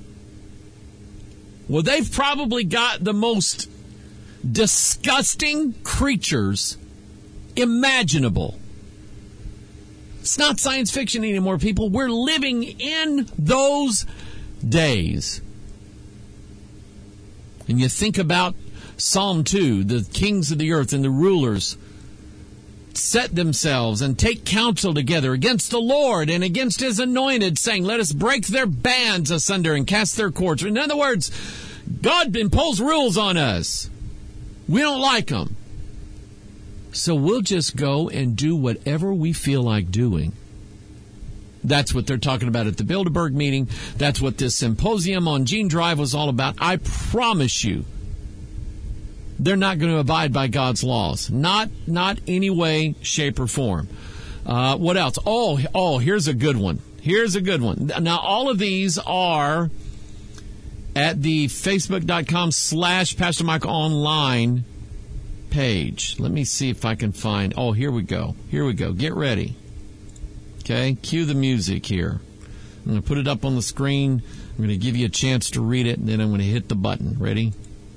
Well, they've probably got the most disgusting creatures imaginable. It's not science fiction anymore, people. We're living in those days. And you think about Psalm two, the kings of the earth and the rulers set themselves and take counsel together against the Lord and against his anointed, saying, let us break their bands asunder and cast their cords. In other words, God imposes rules on us. We don't like them. So we'll just go and do whatever we feel like doing. That's what they're talking about at the Bilderberg meeting. That's what this symposium on Gene Drive was all about. I promise you, they're not going to abide by God's laws. Not, not any way, shape, or form. Uh, what else? Oh, oh, here's a good one. Here's a good one. Now, all of these are at the Facebook.com slash Pastor Mike Online page. Let me see if I can find. Oh, here we go. Here we go. Get ready. Okay, cue the music here. I'm going to put it up on the screen. I'm going to give you a chance to read it, and then I'm going to hit the button. Ready?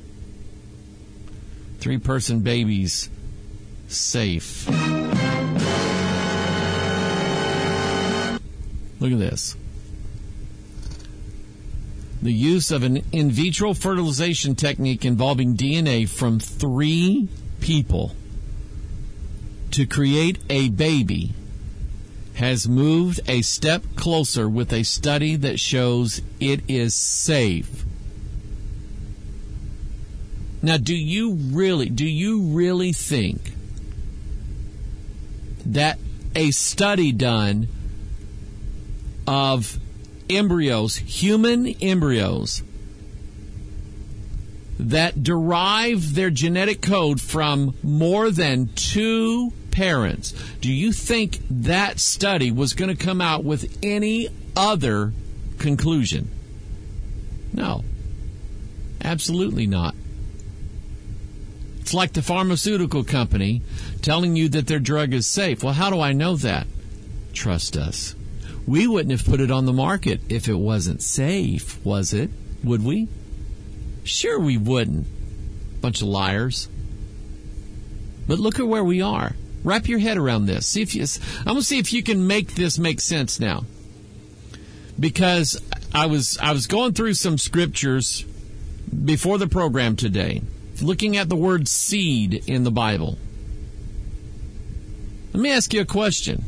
Three-person babies safe. Look at this. The use of an in vitro fertilization technique involving D N A from three people to create a baby has moved a step closer with a study that shows it is safe. Now, do you really, do you really think that a study done of embryos, human embryos, that derive their genetic code from more than two parents, do you think that study was going to come out with any other conclusion? No. Absolutely not. It's like the pharmaceutical company telling you that their drug is safe. Well, how do I know that? Trust us. We wouldn't have put it on the market if it wasn't safe, was it? Would we? Sure we wouldn't. Bunch of liars. But look at where we are. Wrap your head around this. See if you, I'm going to see if you can make this make sense now. Because I was I was going through some scriptures before the program today, looking at the word seed in the Bible. Let me ask you a question.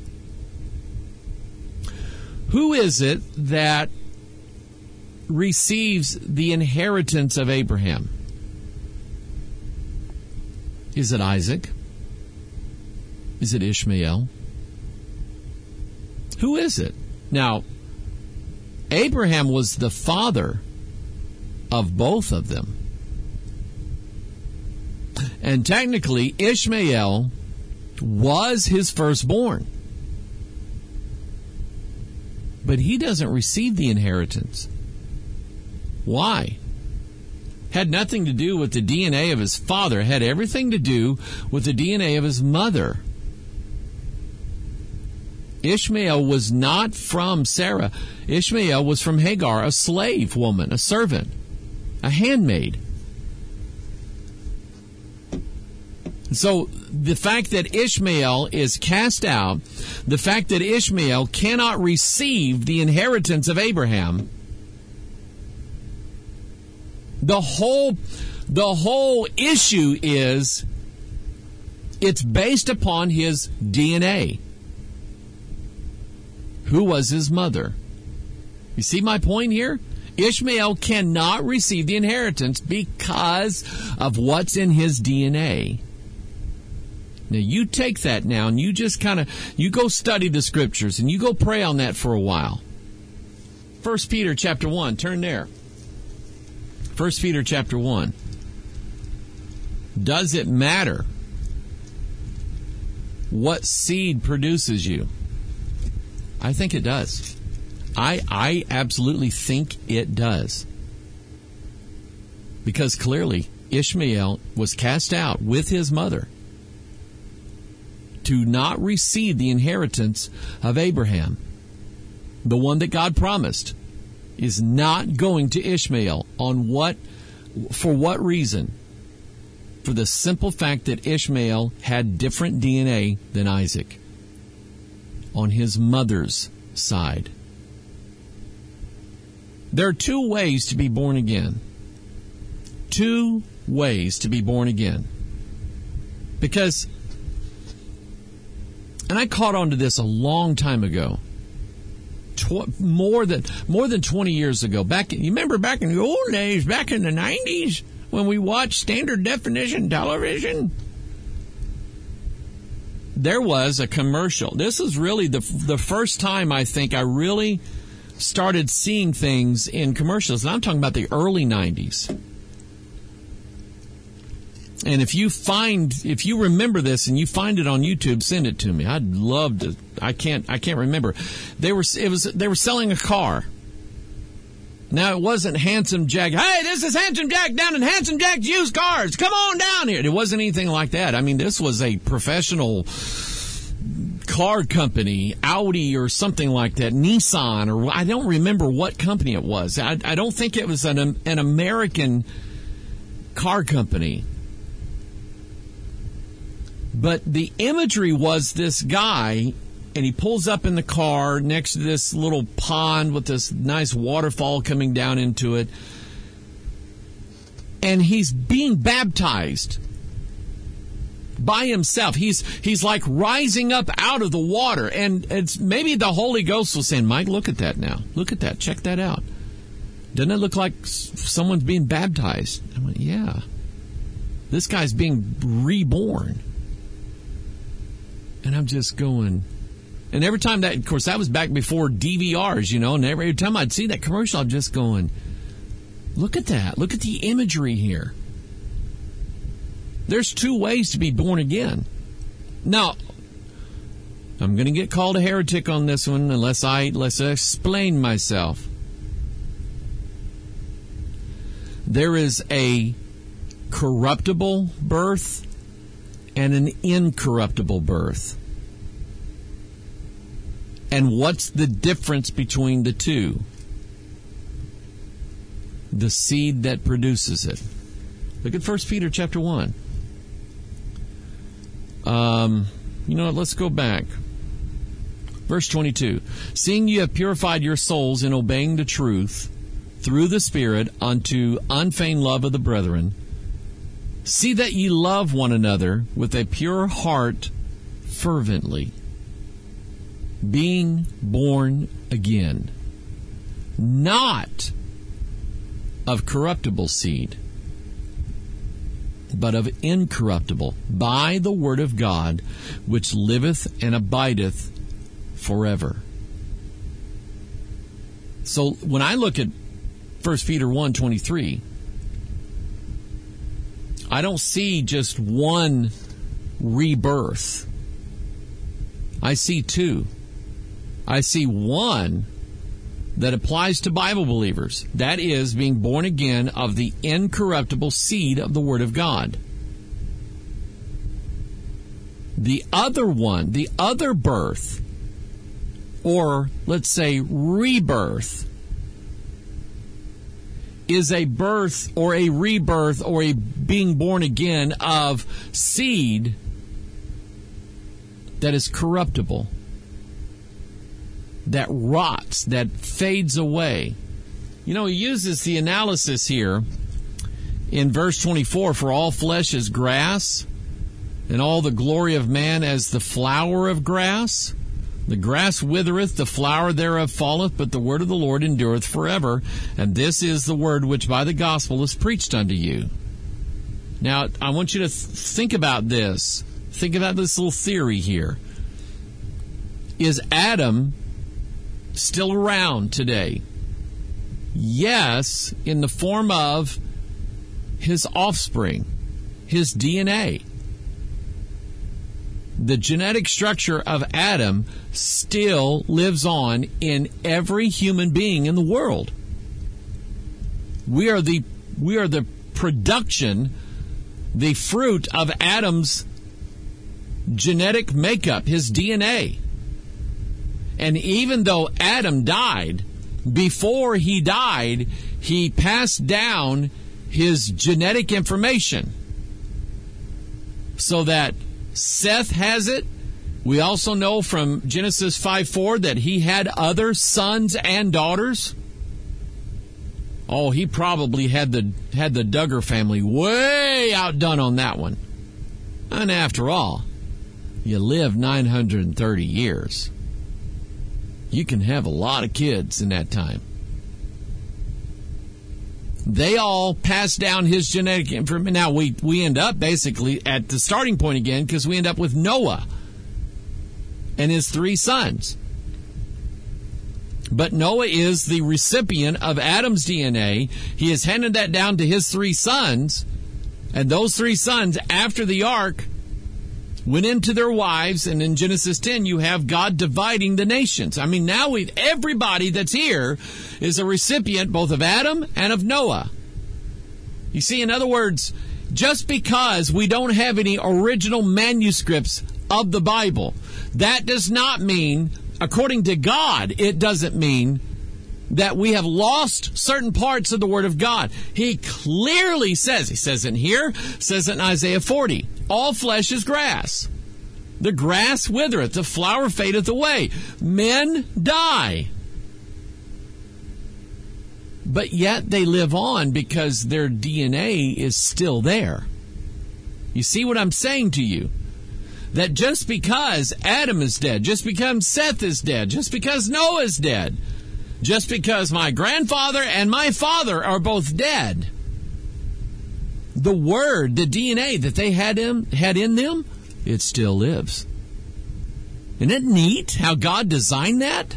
Who is it that receives the inheritance of Abraham? Is it Isaac? Is it Ishmael? Who is it? Now, Abraham was the father of both of them. And technically, Ishmael was his firstborn. But he doesn't receive the inheritance. Why? Had nothing to do with the D N A of his father. It had everything to do with the D N A of his mother. Ishmael was not from Sarah. Ishmael was from Hagar, a slave woman, a servant, a handmaid. So the fact that Ishmael is cast out, the fact that Ishmael cannot receive the inheritance of Abraham, the whole, the whole issue is it's based upon his D N A. Who was his mother? You see my point here? Ishmael cannot receive the inheritance because of what's in his D N A. Now, you take that now and you just kind of, you go study the scriptures and you go pray on that for a while. First Peter chapter one, turn there. First Peter chapter one. Does it matter what seed produces you? I think it does. I I absolutely think it does. Because clearly Ishmael was cast out with his mother to not receive the inheritance of Abraham. The one that God promised is not going to Ishmael. On what, for what reason? For the simple fact that Ishmael had different D N A than Isaac on his mother's side. There are two ways to be born again. Two ways to be born again. Because, and I caught on to this a long time ago, Tw- more than more than twenty years ago. Back, you remember back in the old days, back in the nineties, when we watched standard definition television? There was a commercial. This is really the the first time I think I really started seeing things in commercials. And I'm talking about the early nineties. And if you find, if you remember this and you find it on YouTube, send it to me. I'd love to. I can't, I can't remember. They were, it was, they were selling a car. Now it wasn't Handsome Jack. Hey, this is Handsome Jack down in Handsome Jack's used cars. Come on down here. It wasn't anything like that. I mean, this was a professional car company, Audi or something like that, Nissan, or I don't remember what company it was. I, I don't think it was an, an American car company. But the imagery was this guy, and he pulls up in the car next to this little pond with this nice waterfall coming down into it. And he's being baptized by himself. He's he's like rising up out of the water. And it's maybe the Holy Ghost was saying, Mike, look at that now. Look at that. Check that out. Doesn't it look like someone's being baptized? I went, yeah. This guy's being reborn. And I'm just going, and every time that, of course, that was back before D V Rs, you know, and every time I'd see that commercial, I'm just going, look at that. Look at the imagery here. There's two ways to be born again. Now, I'm going to get called a heretic on this one unless I, unless I explain myself. There is a corruptible birth and an incorruptible birth. And what's the difference between the two? The seed that produces it. Look at First Peter chapter one. Um, you know what? Let's go back. Verse twenty-two. Seeing you have purified your souls in obeying the truth through the Spirit unto unfeigned love of the brethren, see that ye love one another with a pure heart fervently, being born again, not of corruptible seed, but of incorruptible, by the word of God, which liveth and abideth forever. So when I look at First Peter one twenty-three, I don't see just one rebirth. I see two. I see one that applies to Bible believers. That is being born again of the incorruptible seed of the Word of God. The other one, the other birth, or let's say rebirth, is a birth or a rebirth or a being born again of seed that is corruptible, that rots, that fades away. You know, he uses the analysis here in verse twenty-four, for all flesh is grass, and all the glory of man as the flower of grass. The grass withereth, the flower thereof falleth, but the word of the Lord endureth forever. And this is the word which by the gospel is preached unto you. Now, I want you to th- think about this. Think about this little theory here. Is Adam still around today? Yes, in the form of his offspring, his D N A. The genetic structure of Adam still lives on in every human being in the world. We are the we are the production, the fruit of Adam's genetic makeup, his D N A. And even though Adam died, before he died, he passed down his genetic information so that Seth has it. We also know from Genesis five four that he had other sons and daughters. Oh, he probably had the had the Duggar family way outdone on that one. And after all, you live nine hundred thirty years. You can have a lot of kids in that time. They all pass down his genetic information. Now, we, we end up basically at the starting point again because we end up with Noah and his three sons. But Noah is the recipient of Adam's D N A. He has handed that down to his three sons. And those three sons, after the ark, went into their wives. And in Genesis ten, you have God dividing the nations. I mean, now we've everybody that's here is a recipient both of Adam and of Noah. You see, in other words, just because we don't have any original manuscripts of the Bible, that does not mean, according to God, it doesn't mean that we have lost certain parts of the Word of God. He clearly says, he says in here, says in Isaiah forty, all flesh is grass. The grass withereth, the flower fadeth away. Men die. But yet they live on because their D N A is still there. You see what I'm saying to you? That just because Adam is dead, just because Seth is dead, just because Noah is dead, just because my grandfather and my father are both dead, the Word, the D N A that they had in, had in them, it still lives. Isn't it neat how God designed that?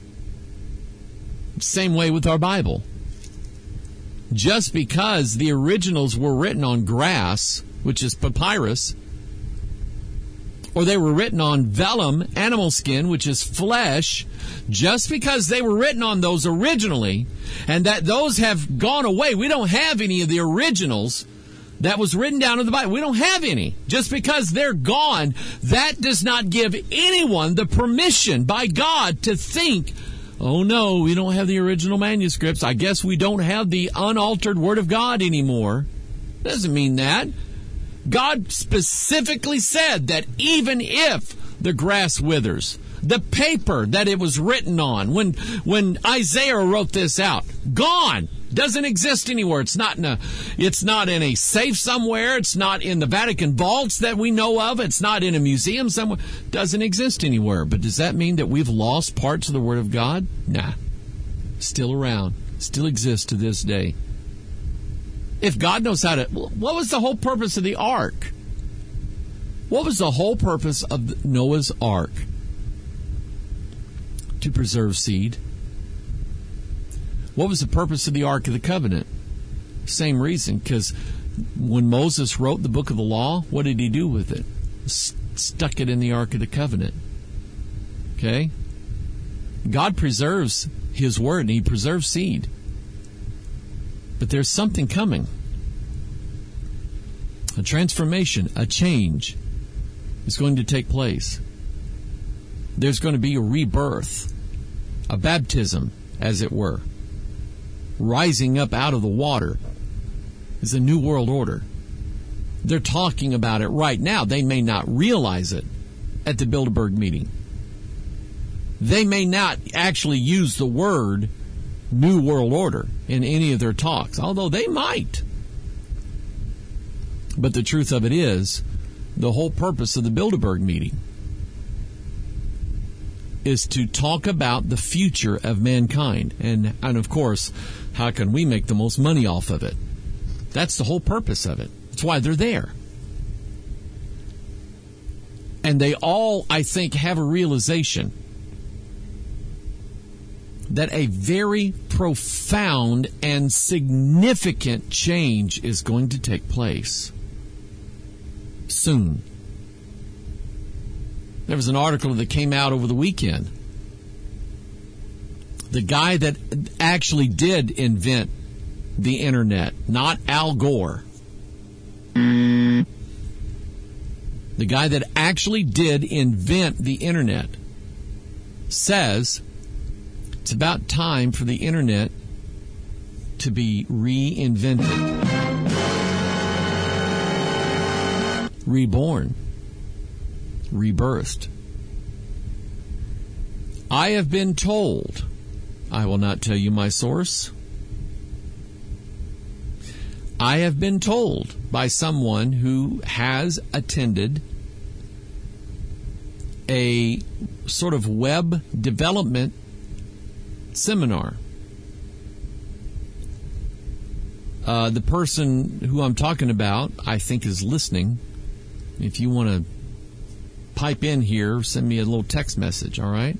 Same way with our Bible. Just because the originals were written on grass, which is papyrus, or they were written on vellum, animal skin, which is flesh, just because they were written on those originally, and that those have gone away, we don't have any of the originals that was written down in the Bible. We don't have any. Just because they're gone, that does not give anyone the permission by God to think, oh no, we don't have the original manuscripts. I guess we don't have the unaltered Word of God anymore. Doesn't mean that. God specifically said that even if the grass withers, the paper that it was written on, when when Isaiah wrote this out, gone, doesn't exist anywhere. It's not in a, it's not in a safe somewhere. It's not in the Vatican vaults that we know of. It's not in a museum somewhere. Doesn't exist anywhere. But does that mean that we've lost parts of the Word of God? Nah, still around, still exists to this day. If God knows how to... What was the whole purpose of the ark? What was the whole purpose of Noah's ark? To preserve seed. What was the purpose of the Ark of the Covenant? Same reason, because when Moses wrote the book of the law, what did he do with it? S- stuck it in the Ark of the Covenant. Okay? God preserves His Word, and He preserves seed. But there's something coming. A transformation, a change is going to take place. There's going to be a rebirth, a baptism, as it were. Rising up out of the water is a new world order. They're talking about it right now. They may not realize it at the Bilderberg meeting. They may not actually use the word New World Order in any of their talks, although they might. But the truth of it is, the whole purpose of the Bilderberg meeting is to talk about the future of mankind. And, and of course, how can we make the most money off of it? That's the whole purpose of it. That's why they're there. And they all, I think, have a realization that a very profound and significant change is going to take place soon. There was an article that came out over the weekend. The guy that actually did invent the internet, not Al Gore. The guy that actually did invent the internet says it's about time for the internet to be reinvented, reborn, rebirthed. I have been told, I will not tell you my source, I have been told by someone who has attended a sort of web development seminar. Uh, the person who I'm talking about, I think, is listening. If you want to pipe in here, send me a little text message, all right?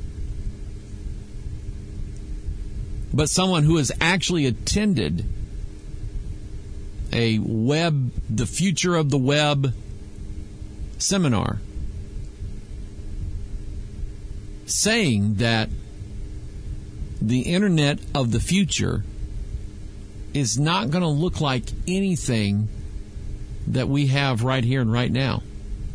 But someone who has actually attended a web, the future of the web seminar, saying that the internet of the future is not going to look like anything that we have right here and right now.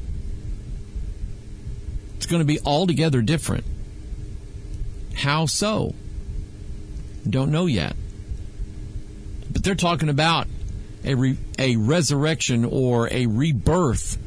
It's going to be altogether different. How so? Don't know yet. But they're talking about a re- a resurrection or a rebirth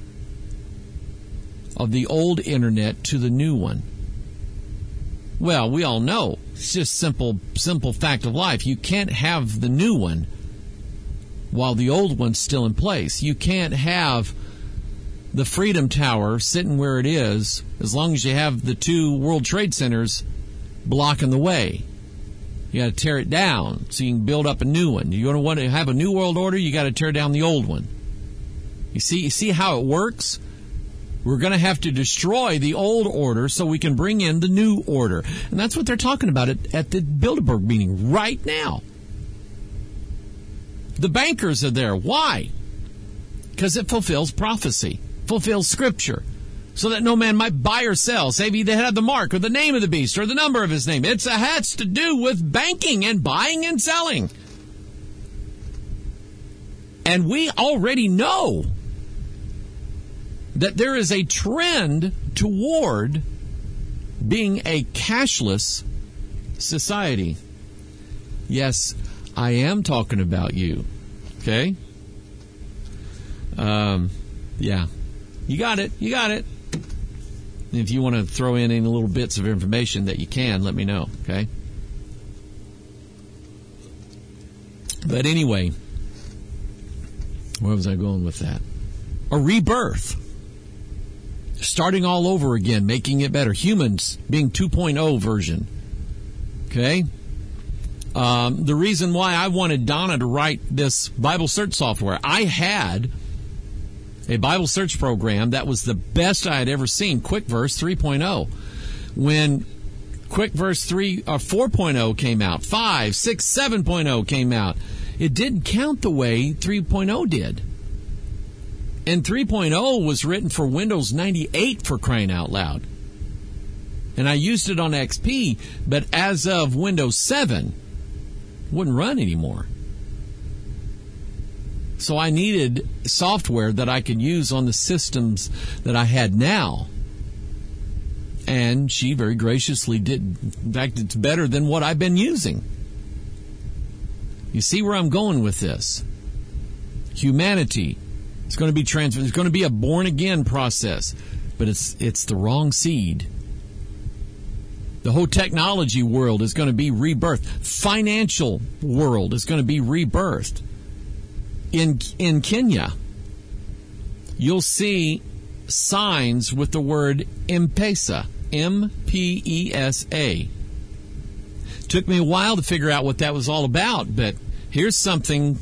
of the old internet to the new one. Well, we all know it's just simple simple fact of life. You can't have the new one while the old one's still in place. You can't have the Freedom Tower sitting where it is as long as you have the two World Trade Centers blocking the way. You got to tear it down so you can build up a new one. You're going to want to have a new world order, you got to tear down the old one. You see, you see how it works? We're going to have to destroy the old order so we can bring in the new order. And that's what they're talking about at, at the Bilderberg meeting right now. The bankers are there. Why? Because it fulfills prophecy, fulfills Scripture, so that no man might buy or sell, save he that had the mark or the name of the beast or the number of his name. It has to do with banking and buying and selling. And we already know that there is a trend toward being a cashless society. Yes, I am talking about you. Okay? Um, yeah. You got it. You got it. If you want to throw in any little bits of information that you can, let me know. Okay? But anyway, where was I going with that? A rebirth. Starting all over again, making it better. Humans being two point oh version. Okay? Um, the reason why I wanted Donna to write this Bible search software, I had a Bible search program that was the best I had ever seen, QuickVerse three point oh. When QuickVerse three or four point oh came out, five, six, seven point oh came out, it didn't count the way three point oh did. And three point oh was written for Windows ninety-eight, for crying out loud. And I used it on X P, but as of Windows seven, it wouldn't run anymore. So I needed software that I could use on the systems that I had now. And she very graciously did. In fact, it's better than what I've been using. You see where I'm going with this? Humanity. It's going to be transferred. It's going to be a born-again process. But it's it's the wrong seed. The whole technology world is going to be rebirthed. Financial world is going to be rebirthed. In in Kenya, you'll see signs with the word M-Pesa, M P E S A. Took me a while to figure out what that was all about, but here's something.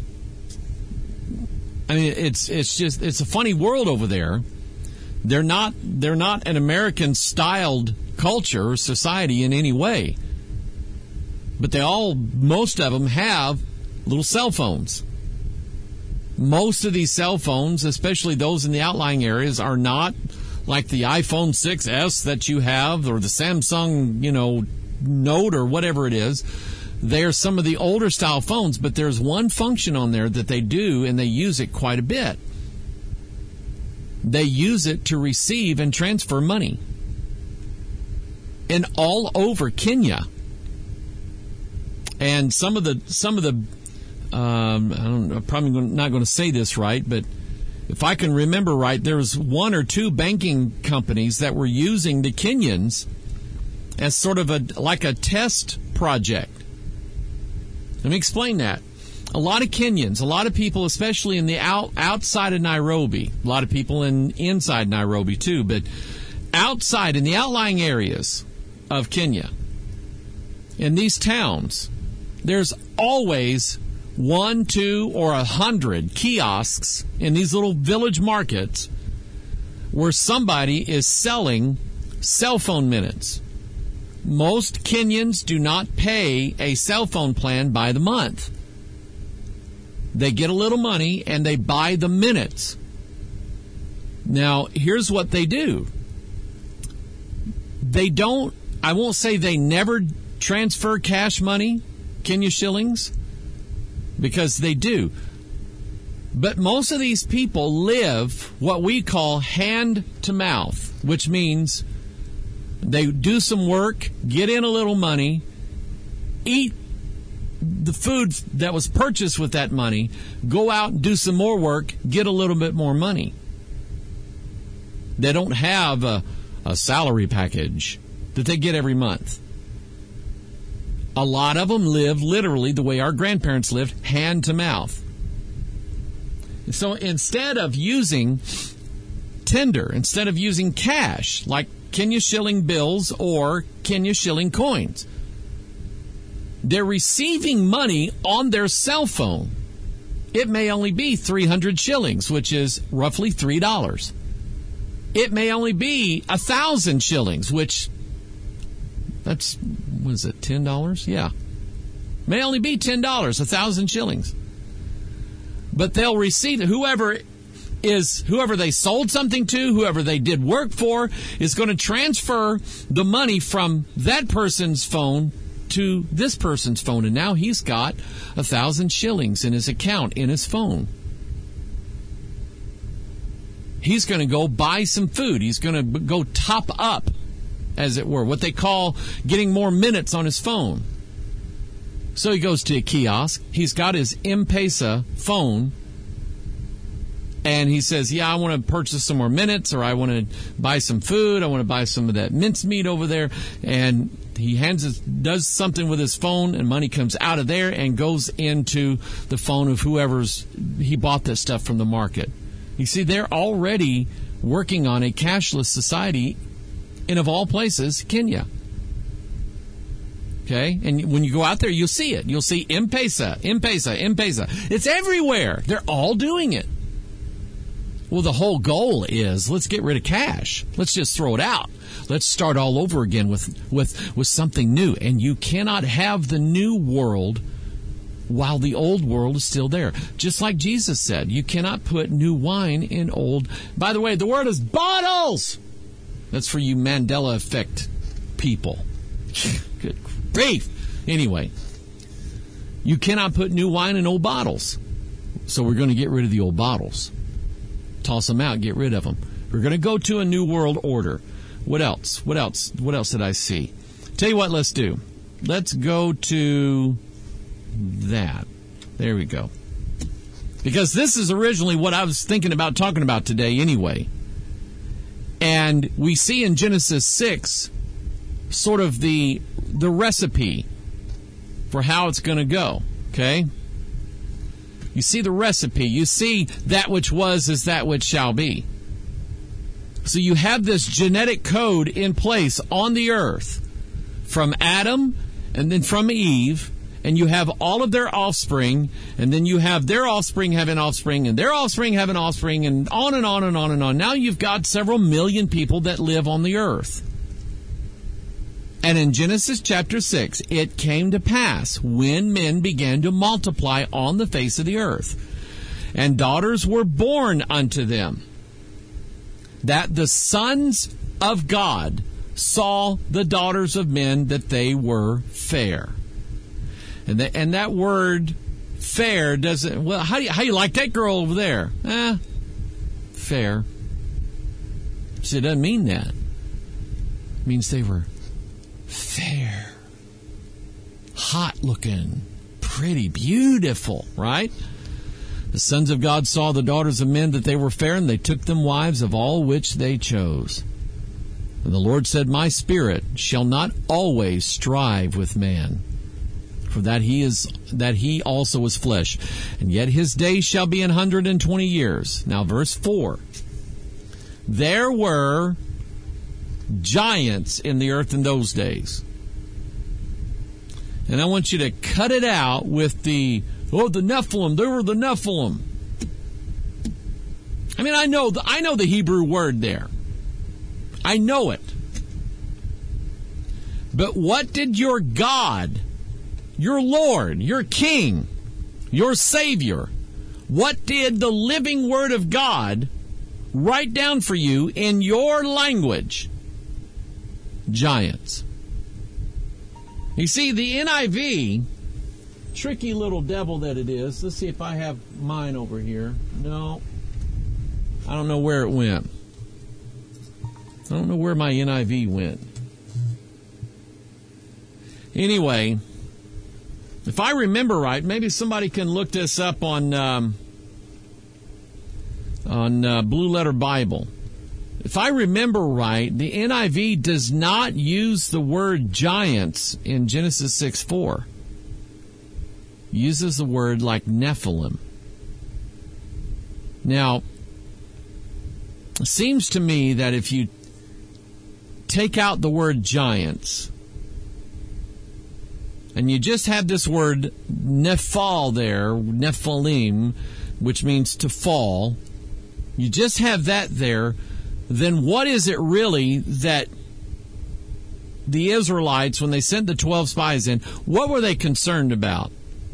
I mean, it's it's just it's a funny world over there. They're not they're not an American styled culture or society in any way, but they all most of them have little cell phones. Most of these cell phones, especially those in the outlying areas, are not like the iPhone six S that you have or the Samsung, you know, Note or whatever it is. They're some of the older style phones, but there's one function on there that they do, and they use it quite a bit. They use it to receive and transfer money. And all over Kenya. And some of the, some of the, um, I don't know, I'm probably not going to say this right, but if I can remember right, there was one or two banking companies that were using the Kenyans as sort of a, like a test project. Let me explain that. A lot of Kenyans, a lot of people, especially in the out, outside of Nairobi, a lot of people in inside Nairobi too, but outside in the outlying areas of Kenya, in these towns, there's always one, two, or a hundred kiosks in these little village markets where somebody is selling cell phone minutes. Most Kenyans do not pay a cell phone plan by the month. They get a little money and they buy the minutes. Now, here's what they do. They don't, I won't say they never transfer cash money, Kenya shillings, because they do. But most of these people live what we call hand to mouth, which means they do some work, get in a little money, eat the food that was purchased with that money, go out and do some more work, get a little bit more money. They don't have a, a salary package that they get every month. A lot of them live literally the way our grandparents lived, hand to mouth. So instead of using tender, instead of using cash, like Kenya shilling bills or Kenya shilling coins, they're receiving money on their cell phone. It may only be three hundred shillings, which is roughly three dollars. It may only be one thousand shillings, which, that's, what is it, ten dollars? Yeah. May only be ten dollars, one thousand shillings. But they'll receive, whoever is, whoever they sold something to, whoever they did work for, is going to transfer the money from that person's phone to this person's phone. And now he's got a thousand shillings in his account, in his phone. He's going to go buy some food. He's going to go top up, as it were, what they call getting more minutes on his phone. So he goes to a kiosk. He's got his M-Pesa phone. And he says, yeah, I want to purchase some more minutes, or I want to buy some food. I want to buy some of that mincemeat over there. And he hands his, does something with his phone, and money comes out of there and goes into the phone of whoever's he bought this stuff from the market. You see, they're already working on a cashless society in, of all places, Kenya. Okay? And when you go out there, you'll see it. You'll see M-Pesa, M-Pesa, M-Pesa. It's everywhere. They're all doing it. Well, the whole goal is, let's get rid of cash. Let's just throw it out. Let's start all over again with, with, with something new. And you cannot have the new world while the old world is still there. Just like Jesus said, you cannot put new wine in old. By the way, the word is bottles. That's for you Mandela effect people. Good grief. Anyway, you cannot put new wine in old bottles. So we're going to get rid of the old bottles. Toss them out, get rid of them. We're going to go to a new world order. What else? What else? What else did I see? Tell you what, let's do. Let's go to that. There we go. Because this is originally what I was thinking about talking about today anyway. And we see in Genesis six sort of the the recipe for how it's going to go. Okay? You see the recipe. You see that which was is that which shall be. So you have this genetic code in place on the earth from Adam and then from Eve, and you have all of their offspring, and then you have their offspring having offspring, and their offspring having offspring, and on and on and on and on. Now you've got several million people that live on the earth. And in Genesis chapter six, it came to pass when men began to multiply on the face of the earth, and daughters were born unto them, that the sons of God saw the daughters of men that they were fair, And that, and that word fair doesn't, well, how do you, how you like that girl over there? Eh, fair. So it doesn't mean that. It means they were fair, hot looking, pretty, beautiful, right? The sons of God saw the daughters of men that they were fair, and they took them wives of all which they chose. And the Lord said, My spirit shall not always strive with man, for that he is that he also is flesh, and yet his days shall be an hundred and twenty years. Now, verse four. There were giants in the earth in those days. And I want you to cut it out with the, oh, the Nephilim, they were the Nephilim. I mean, I know the, I know the Hebrew word there. I know it. But what did your God, your Lord, your King, your Savior, what did the living Word of God write down for you in your language? Giants. You see, the N I V, tricky little devil that it is. Let's see if I have mine over here. No. I don't know where it went. I don't know where my N I V went. Anyway, if I remember right, maybe somebody can look this up on um, on uh, Blue Letter Bible. If I remember right, the N I V does not use the word giants in Genesis six four. It uses the word like Nephilim. Now, it seems to me that if you take out the word giants and you just have this word nephal there, Nephilim, which means to fall, you just have that there, then what is it really that the Israelites, when they sent the twelve spies in, what were they concerned about?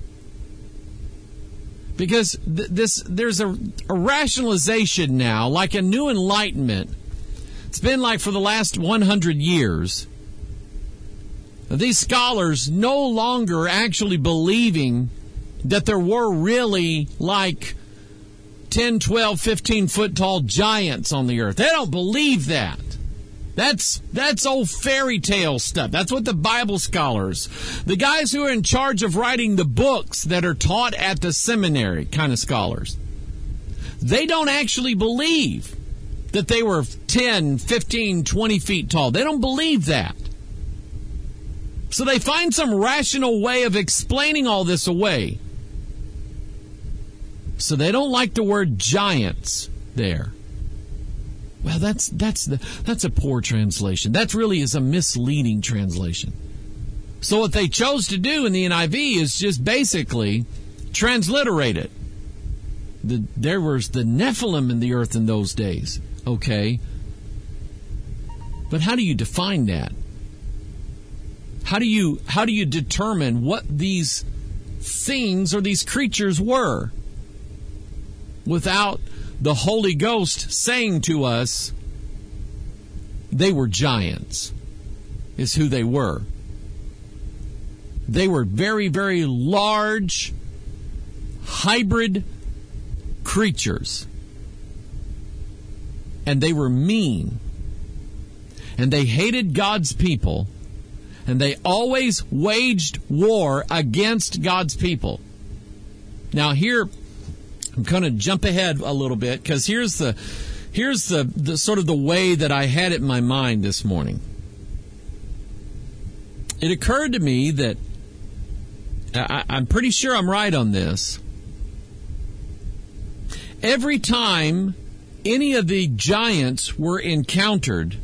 Because th- this there's a, a rationalization now, like a new enlightenment. It's been like for the last one hundred years. These scholars no longer actually believing that there were really like ten, twelve, fifteen foot tall giants on the earth. They don't believe that. That's that's old fairy tale stuff. That's what the Bible scholars, the guys who are in charge of writing the books that are taught at the seminary kind of scholars, they don't actually believe that they were ten, fifteen, twenty feet tall. They don't believe that. So they find some rational way of explaining all this away. So they don't like the word giants there. Well, that's that's the that's a poor translation. That really is a misleading translation. So what they chose to do in the N I V is just basically transliterate it. The, there was the Nephilim in the earth in those days. Okay. But how do you define that? How do you how do you determine what these things or these creatures were without the Holy Ghost saying to us they were giants, is who they were. They were very, very large, hybrid creatures. And they were mean. And they hated God's people. And they always waged war against God's people. Now here, I'm going to jump ahead a little bit because here's the here's the, the sort of the way that I had it in my mind this morning. It occurred to me that I, I'm pretty sure I'm right on this. Every time any of the giants were encountered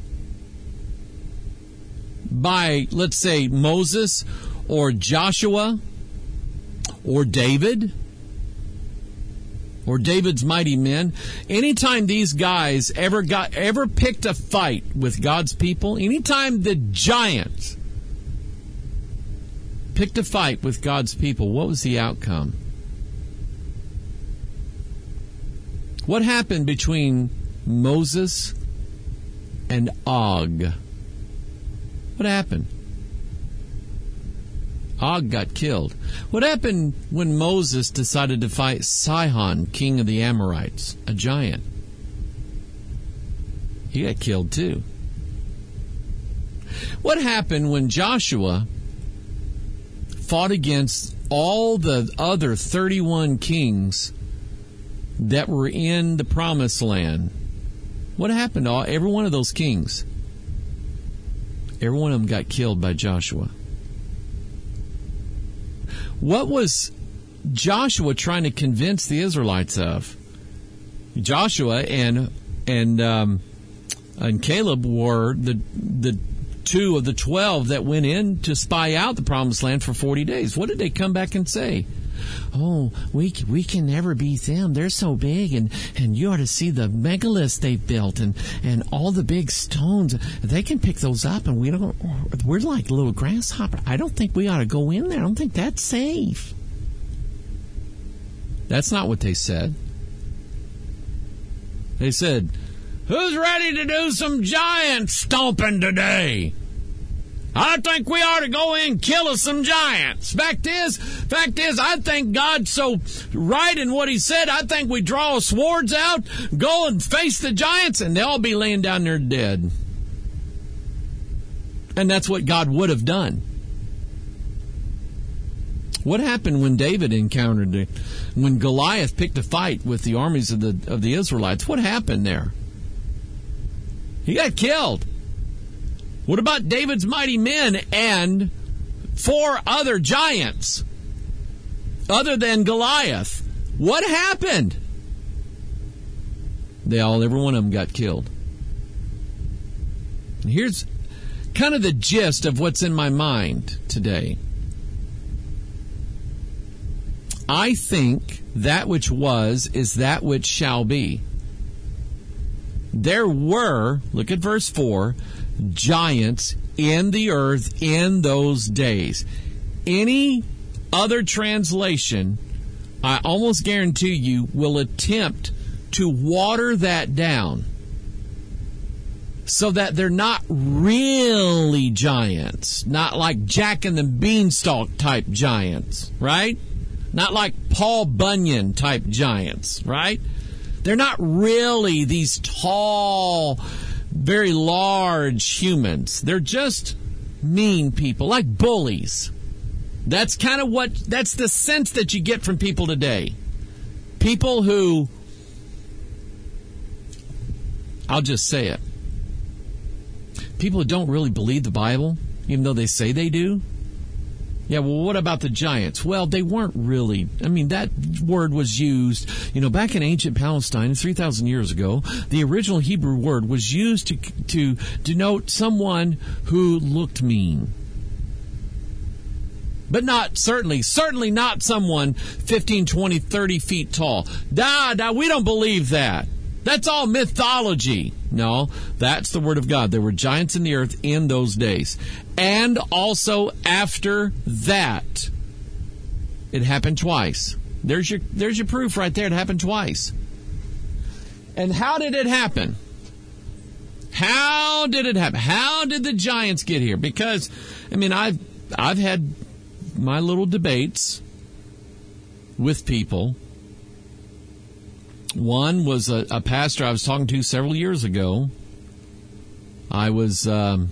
by, let's say, Moses or Joshua or David or David's mighty men, anytime these guys ever got ever picked a fight with God's people, anytime the giants picked a fight with God's people, what was the outcome? What happened between Moses and Og? What happened? Og got killed. What happened when Moses decided to fight Sihon, king of the Amorites, a giant? He got killed too. What happened when Joshua fought against all the other thirty-one kings that were in the Promised Land? What happened to all, every one of those kings? Every one of them got killed by Joshua. What was Joshua trying to convince the Israelites of? Joshua and and um, and Caleb were the the two of the twelve that went in to spy out the Promised Land for forty days. What did they come back and say? Oh, we we can never beat them. They're so big, and, and you ought to see the megaliths they've built, and, and all the big stones. They can pick those up, and we don't. We're like little grasshopper. I don't think we ought to go in there. I don't think that's safe. That's not what they said. They said, "Who's ready to do some giant stomping today? I think we ought to go in and kill us some giants." Fact is, fact is, I think God's so right in what he said, I think we draw our swords out, go and face the giants, and they'll all be laying down there dead. And that's what God would have done. What happened when David encountered it? When Goliath picked a fight with the armies of the of the Israelites? What happened there? He got killed. What about David's mighty men and four other giants other than Goliath? What happened? They all, every one of them got killed. And here's kind of the gist of what's in my mind today. I think that which was is that which shall be. There were, look at verse four, giants in the earth in those days. Any other translation, I almost guarantee you, will attempt to water that down so that they're not really giants, not like Jack and the Beanstalk type giants, right? Not like Paul Bunyan type giants, right? They're not really these tall, very large humans. They're just mean people, like bullies. That's kind of what, that's the sense that you get from people today. People who, I'll just say it, people who don't really believe the Bible, even though they say they do. Yeah, well, what about the giants? Well, they weren't really. I mean, that word was used, you know, back in ancient Palestine three thousand years ago. The original Hebrew word was used to to denote someone who looked mean. But not, certainly, certainly not someone fifteen, twenty, thirty feet tall. Nah, nah, we don't believe that. That's all mythology. No, that's the word of God. There were giants in the earth in those days. And also after that, it happened twice. There's your, there's your proof right there. It happened twice. And how did it happen? How did it happen? How did the giants get here? Because, I mean, I've, I've had my little debates with people. One was a, a pastor I was talking to several years ago. I was, um,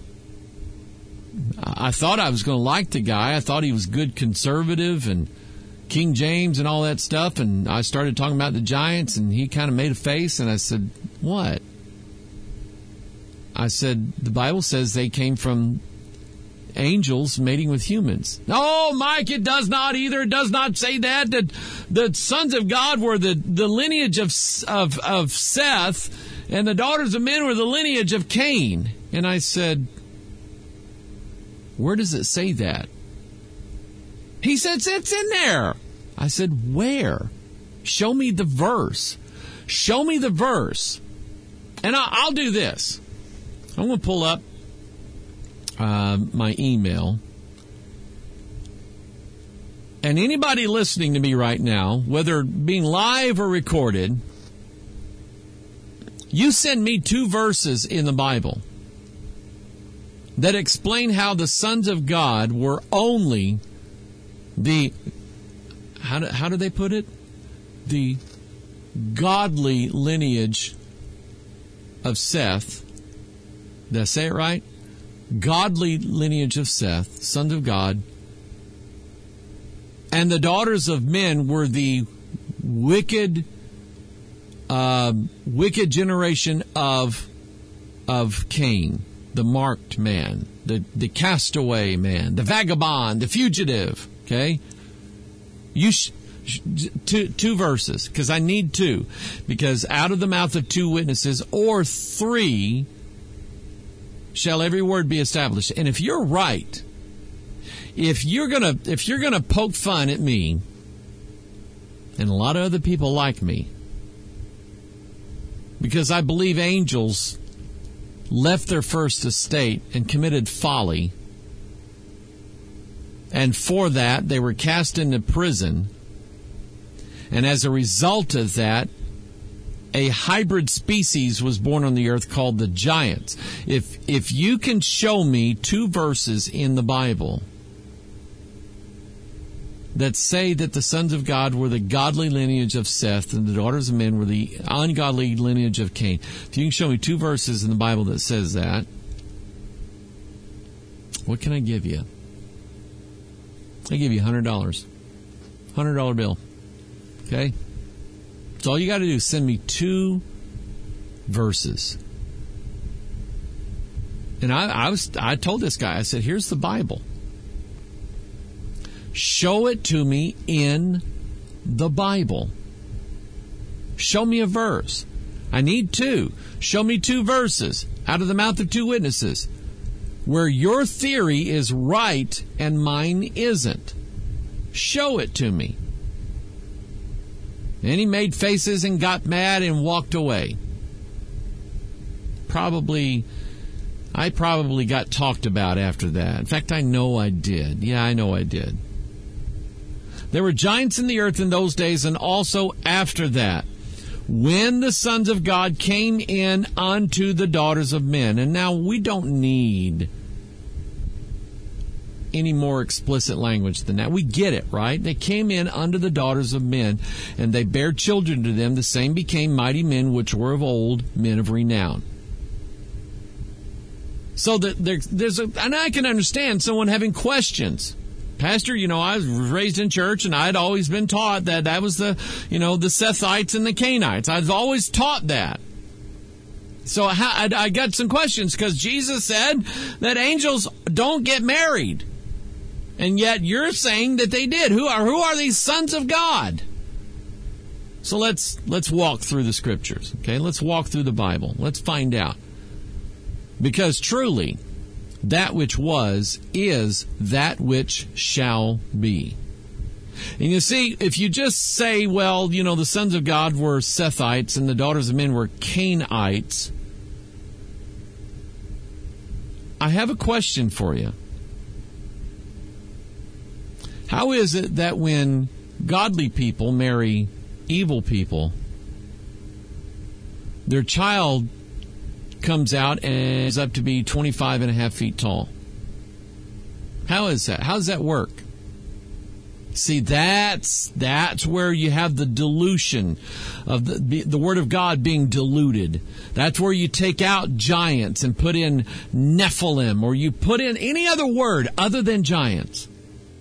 I thought I was going to like the guy. I thought he was good conservative and King James and all that stuff. And I started talking about the giants, and he kind of made a face. And I said, "What?" I said, "The Bible says they came from angels mating with humans." "No, Mike, it does not either. It does not say that. That the sons of God were the, the lineage of, of, of Seth, and the daughters of men were the lineage of Cain." And I said, "Where does it say that?" He said, "It's in there." I said, "Where? Show me the verse. Show me the verse." And I'll, I'll do this. I'm going to pull up Uh, my email. And anybody listening to me right now, whether being live or recorded, you send me two verses in the Bible that explain how the sons of God were only The, how do, how do they put it? The godly lineage of Seth. Did I say it right? Godly lineage of Seth, sons of God. And the daughters of men were the wicked, uh, wicked generation of of Cain, the marked man, the, the castaway man, the vagabond, the fugitive. Okay, you sh- sh- two two verses because I need two, because out of the mouth of two witnesses or three shall every word be established. And if you're right, if you're gonna if you're gonna poke fun at me, and a lot of other people like me, because I believe angels left their first estate and committed folly, and for that they were cast into prison, and as a result of that, a hybrid species was born on the earth called the giants. If if you can show me two verses in the Bible that say that the sons of God were the godly lineage of Seth and the daughters of men were the ungodly lineage of Cain, if you can show me two verses in the Bible that says that, what can I give you? I give you one hundred dollars. one hundred dollar bill. Okay? So all you got to do is send me two verses. And I, I was I told this guy, I said, here's the Bible. Show it to me in the Bible. Show me a verse. I need two. Show me two verses out of the mouth of two witnesses where your theory is right and mine isn't. Show it to me. And he made faces and got mad and walked away. Probably, I probably got talked about after that. In fact, I know I did. Yeah, I know I did. There were giants in the earth in those days and also after that, when the sons of God came in unto the daughters of men. And now we don't need any more explicit language than that. We get it, right? They came in unto the daughters of men, and they bare children to them. The same became mighty men, which were of old, men of renown. So that there, there's a, and I can understand someone having questions. Pastor, you know, I was raised in church, and I'd always been taught that that was the, you know, the Sethites and the Cainites. I've always taught that. So I, I got some questions because Jesus said that angels don't get married. And yet you're saying that they did. Who are who are these sons of God? So let's let's walk through the scriptures. Okay, let's walk through the Bible. Let's find out. Because truly, that which was is that which shall be. And you see, if you just say, well, you know, the sons of God were Sethites and the daughters of men were Cainites, I have a question for you. How is it that when godly people marry evil people, their child comes out and is up to be twenty-five and a half feet tall? How is that? How does that work? See, that's that's where you have the dilution of the, the Word of God being diluted. That's where you take out giants and put in Nephilim, or you put in any other word other than giants.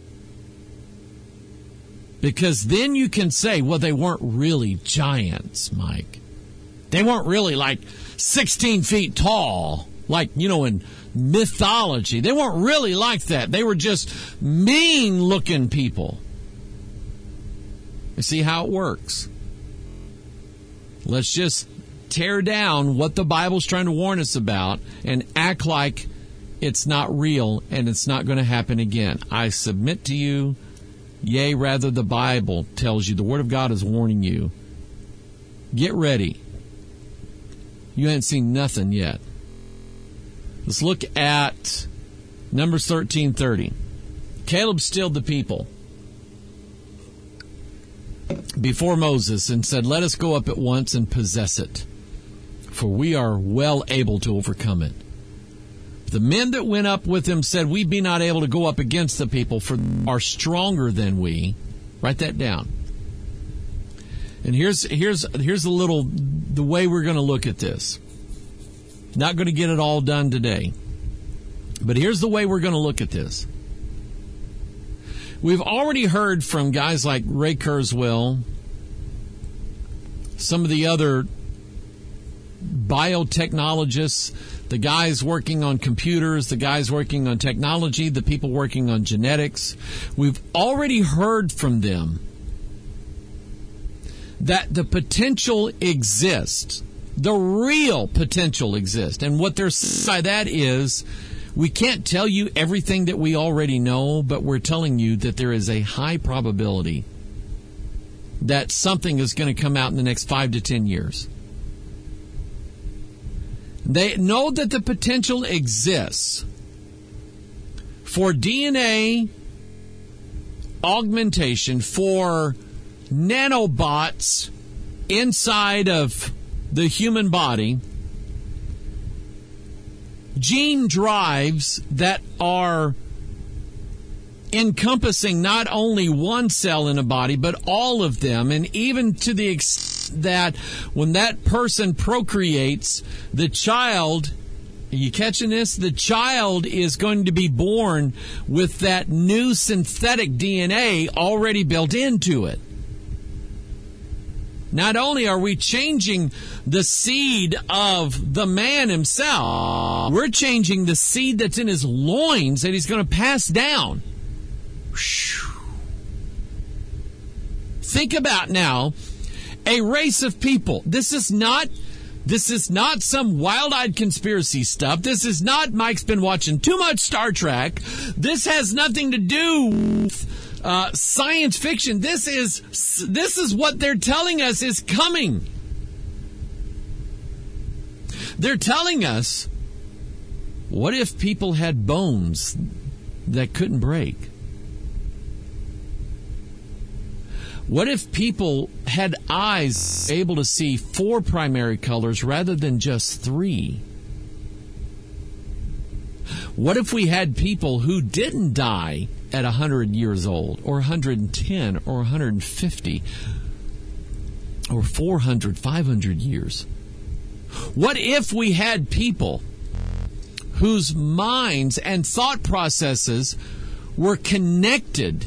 Because then you can say, well, they weren't really giants, Mike. They weren't really like sixteen feet tall, like, you know, in mythology. They weren't really like that. They were just mean-looking people. You see how it works? Let's just tear down what the Bible's trying to warn us about and act like it's not real and it's not going to happen again. I submit to you, yea, rather the Bible tells you, the Word of God is warning you. Get ready. You ain't seen nothing yet. Let's look at Numbers thirteen thirty. Caleb stilled the people before Moses and said, let us go up at once and possess it, for we are well able to overcome it. The men that went up with him said, we be not able to go up against the people, for they are stronger than we. Write that down. And here's here's here's a little the way we're going to look at this. Not going to get it all done today. But here's the way we're going to look at this. We've already heard from guys like Ray Kurzweil, some of the other biotechnologists, the guys working on computers, the guys working on technology, the people working on genetics. We've already heard from them that the potential exists. The real potential exists. And what they're saying by that is, we can't tell you everything that we already know, but we're telling you that there is a high probability that something is going to come out in the next five to ten years. They know that the potential exists for D N A augmentation, for nanobots inside of the human body, gene drives that are encompassing not only one cell in a body, but all of them, and even to the extent that when that person procreates, the child, are you catching this? The child is going to be born with that new synthetic D N A already built into it. Not only are we changing the seed of the man himself, we're changing the seed that's in his loins that he's going to pass down. Think about now a race of people. This is not this is not some wild-eyed conspiracy stuff. This is not Mike's been watching too much Star Trek. This has nothing to do with uh, science fiction. This is this is what they're telling us is coming. They're telling us, what if people had bones that couldn't break? What if people had eyes able to see four primary colors rather than just three? What if we had people who didn't die at one hundred years old, or one hundred ten, or one hundred fifty, or four hundred, five hundred years? What if we had people whose minds and thought processes were connected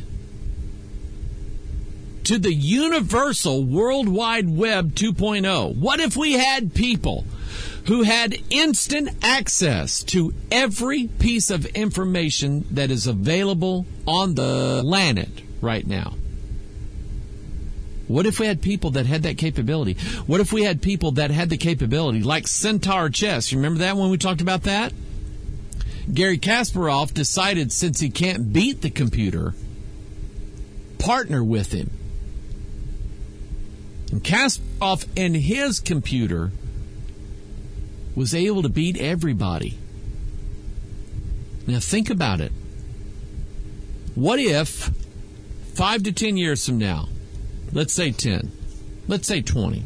to the universal World Wide Web two point oh? What if we had people who had instant access to every piece of information that is available on the planet right now? What if we had people that had that capability? What if we had people that had the capability, like Centaur Chess? You remember that when we talked about that? Gary Kasparov decided, since he can't beat the computer, partner with him. And Kasparov and his computer was able to beat everybody. Now think about it. What if five to ten years from now, let's say ten, let's say twenty,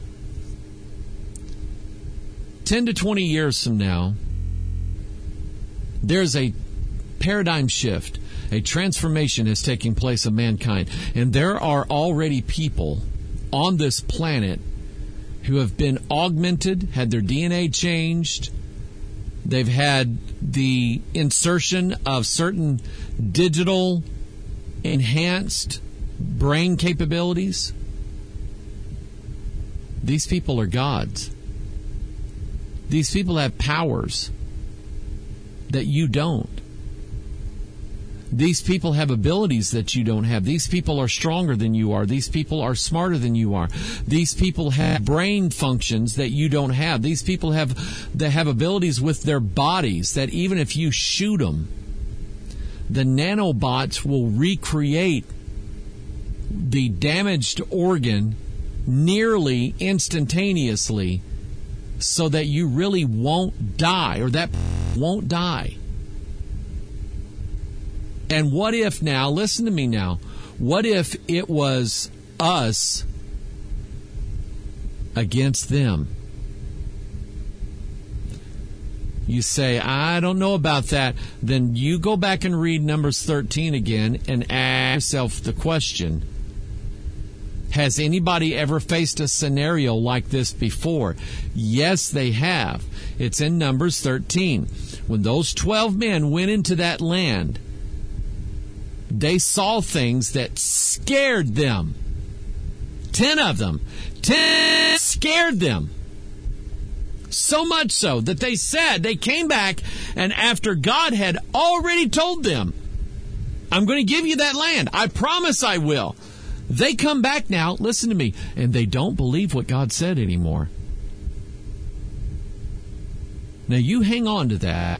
ten to twenty years from now, there's a paradigm shift, a transformation is taking place of mankind, and there are already people on this planet who have been augmented, had their D N A changed. They've had the insertion of certain digital enhanced brain capabilities. These people are gods. These people have powers that you don't. These people have abilities that you don't have. These people are stronger than you are. These people are smarter than you are. These people have brain functions that you don't have. These people have they have abilities with their bodies that even if you shoot them, the nanobots will recreate the damaged organ nearly instantaneously so that you really won't die, or that won't die. And what if now, listen to me now, what if it was us against them? You say, I don't know about that. Then you go back and read Numbers thirteen again and ask yourself the question, has anybody ever faced a scenario like this before? Yes, they have. It's in Numbers thirteen. When those twelve men went into that land, they saw things that scared them. Ten of them. Ten scared them. So much so that they said, they came back, and after God had already told them, I'm going to give you that land. I promise I will. They come back now, listen to me, and they don't believe what God said anymore. Now you hang on to that,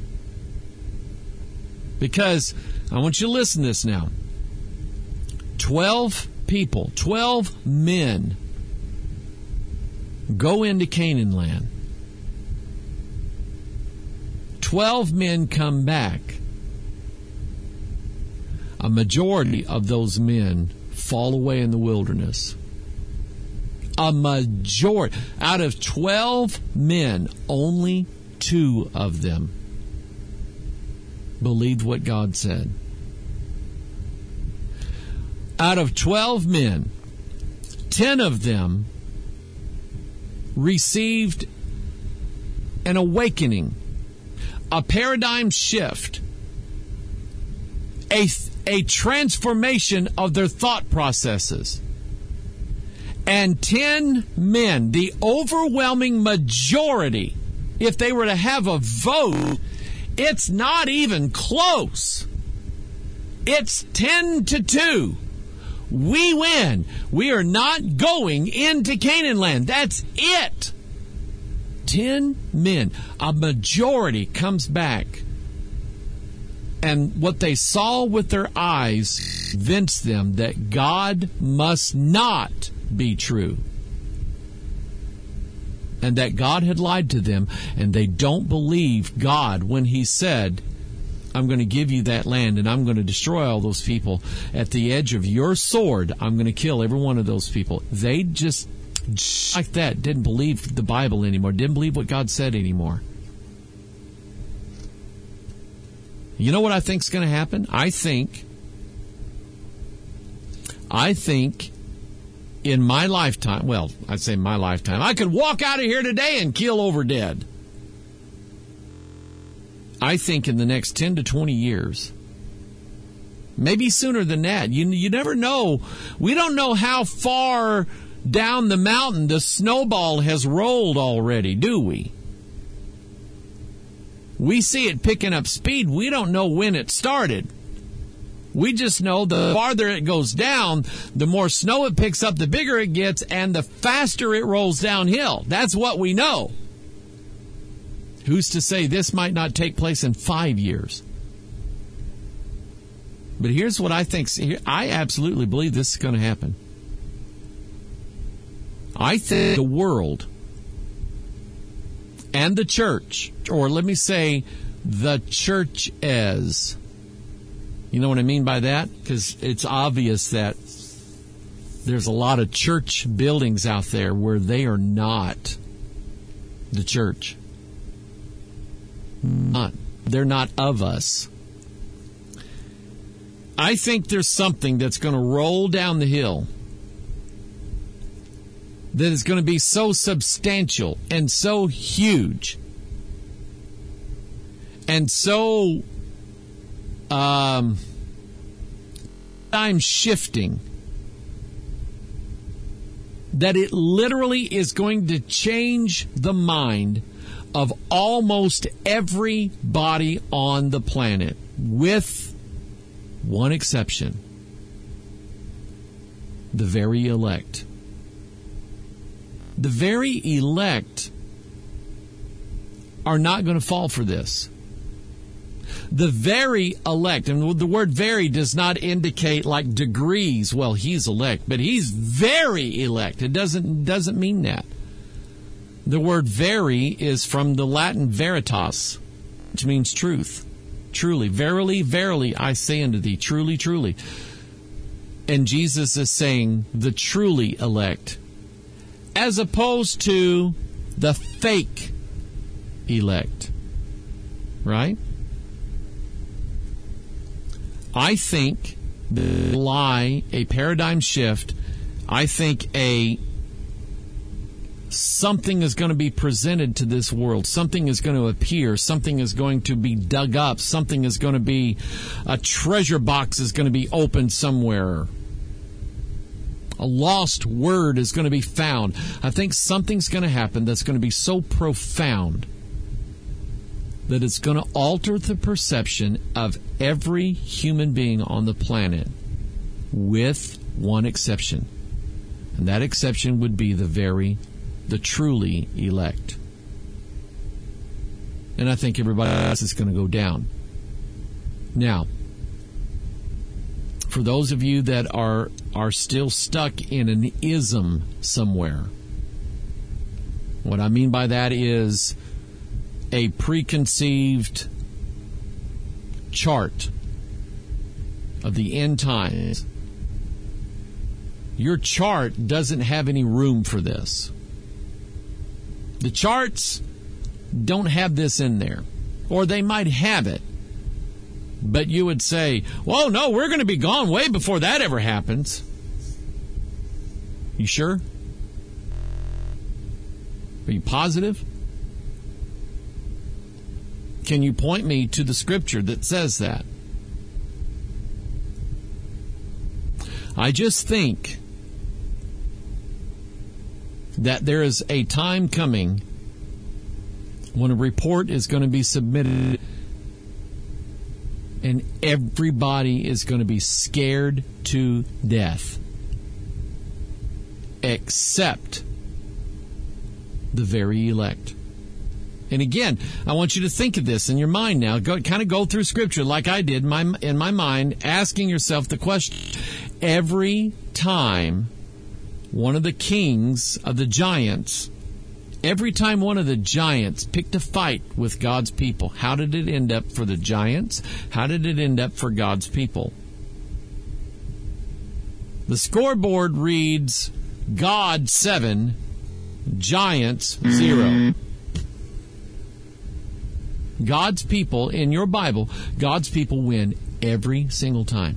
because I want you to listen to this now. Twelve people, twelve men go into Canaan land. Twelve men come back. A majority of those men fall away in the wilderness. A majority. Out of twelve men, only two of them believed what God said. Out of twelve men, ten of them received an awakening, a paradigm shift, a, a transformation of their thought processes. And ten men, the overwhelming majority, if they were to have a vote, it's not even close. It's ten to two. We win. We are not going into Canaan land. That's it. Ten men. A majority comes back. And what they saw with their eyes convinced them that God must not be true. And that God had lied to them, and they don't believe God when He said, I'm going to give you that land, and I'm going to destroy all those people. At the edge of your sword, I'm going to kill every one of those people. They just, just like that, didn't believe the Bible anymore, didn't believe what God said anymore. You know what I think is going to happen? I think, I think in my lifetime, well, I'd say my lifetime, I could walk out of here today and keel over dead. I think in the next ten to twenty years, maybe sooner than that. You, you never know. We don't know how far down the mountain the snowball has rolled already, do we? We see it picking up speed. We don't know when it started. We just know the farther it goes down, the more snow it picks up, the bigger it gets, and the faster it rolls downhill. That's what we know. Who's to say this might not take place in five years? But here's what I think. I absolutely believe this is going to happen. I think the world and the church, or let me say the churches. You know what I mean by that? Because it's obvious that there's a lot of church buildings out there where they are not the church. Not. They're not of us. I think there's something that's going to roll down the hill that is going to be so substantial and so huge and so um, time shifting that it literally is going to change the mind of almost everybody on the planet, with one exception: the very elect. The very elect are not going to fall for this. The very elect, and the word very does not indicate like degrees. Well, he's elect, but he's very elect. It doesn't doesn't mean that. The word very is from the Latin veritas, which means truth. Truly, verily, verily, I say unto thee, truly, truly. And Jesus is saying the truly elect, as opposed to the fake elect. right? I think the lie, a paradigm shift, I think a something is going to be presented to this world. Something is going to appear. Something is going to be dug up. Something is going to be, a treasure box is going to be opened somewhere. A lost word is going to be found. I think something's going to happen that's going to be so profound that it's going to alter the perception of every human being on the planet, with one exception. And that exception would be the very, the truly elect. And I think everybody else is going to go down. Now, for those of you that are are still stuck in an ism somewhere, what I mean by that is a preconceived chart of the end times. Your chart doesn't have any room for this. The charts don't have this in there. Or they might have it. But you would say, well, no, we're going to be gone way before that ever happens. You sure? Are you positive? Can you point me to the scripture that says that? I just think that there is a time coming when a report is going to be submitted and everybody is going to be scared to death, except the very elect. And again, I want you to think of this in your mind now. Go, kind of go through Scripture like I did in my, in my mind, asking yourself the question. Every time one of the kings of the giants, every time one of the giants picked a fight with God's people, how did it end up for the giants? How did it end up for God's people? The scoreboard reads God seven, giants zero. God's people, in your Bible, God's people win every single time.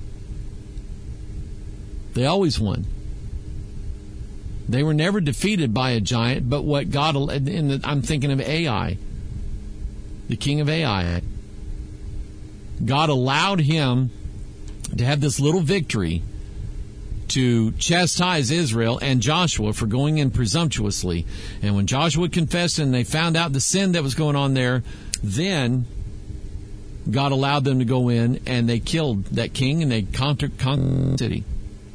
They always won. They were never defeated by a giant, but what God, in the, I'm thinking of Ai, the king of Ai. God allowed him to have this little victory to chastise Israel and Joshua for going in presumptuously. And when Joshua confessed and they found out the sin that was going on there, then God allowed them to go in and they killed that king and they conquered, conquered the city.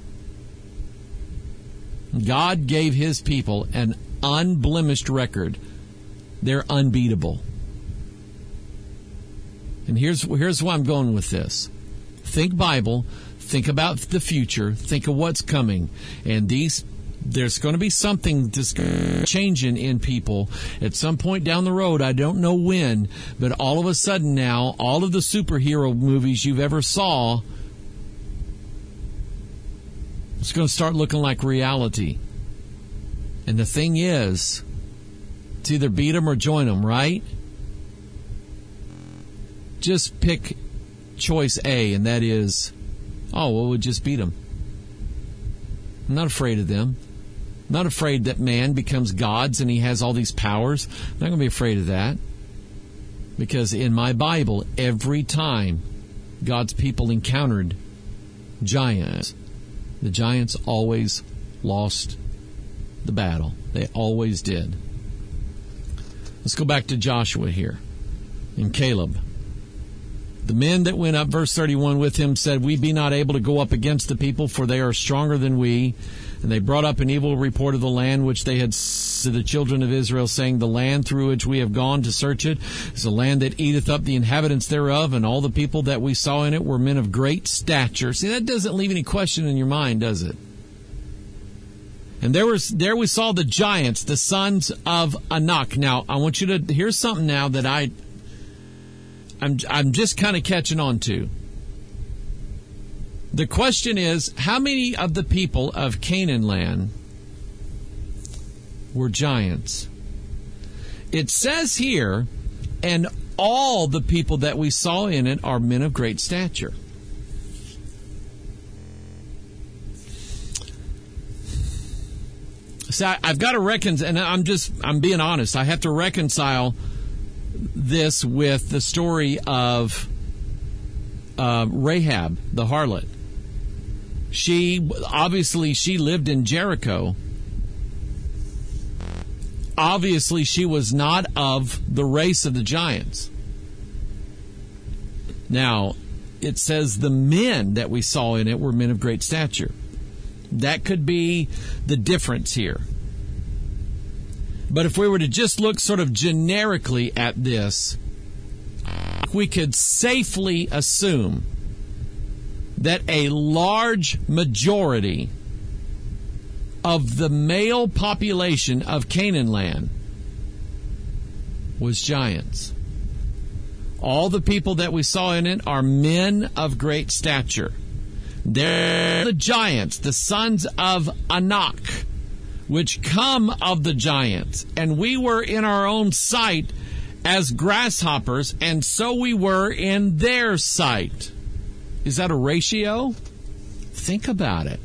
God gave His people an unblemished record. They're unbeatable. And here's here's why I'm going with this. Think Bible. Think about the future. Think of what's coming. And these, there's going to be something that's changing in people at some point down the road. I don't know when, but all of a sudden now, all of the superhero movies you've ever saw, it's going to start looking like reality. And the thing is, it's either beat them or join them, right? Just pick choice A, and that is, oh, well, we'll just beat them. I'm not afraid of them. I'm not afraid that man becomes gods and he has all these powers. I'm not going to be afraid of that. Because in my Bible, every time God's people encountered giants, the giants always lost the battle. They always did. Let's go back to Joshua here and Caleb. The men that went up, verse thirty-one, with him said, we be not able to go up against the people, for they are stronger than we. And they brought up an evil report of the land which they had to the children of Israel, saying, the land through which we have gone to search it is a land that eateth up the inhabitants thereof, and all the people that we saw in it were men of great stature. See, that doesn't leave any question in your mind, does it? And there was there we saw the giants, the sons of Anak. Now, I want you to, here's something now that I, I'm, I'm just kind of catching on to. The question is, how many of the people of Canaan land were giants? It says here, and all the people that we saw in it are men of great stature. So I, I've got to reconcile, and I'm just, I'm being honest, I have to reconcile this with the story of uh, Rahab, the harlot. She, obviously, she lived in Jericho. Obviously, she was not of the race of the giants. Now, it says the men that we saw in it were men of great stature. That could be the difference here. But if we were to just look sort of generically at this, we could safely assume that a large majority of the male population of Canaan land was giants. All the people that we saw in it are men of great stature. They're the giants, the sons of Anak, which come of the giants. And we were in our own sight as grasshoppers, and so we were in their sight. Is that a ratio? Think about it.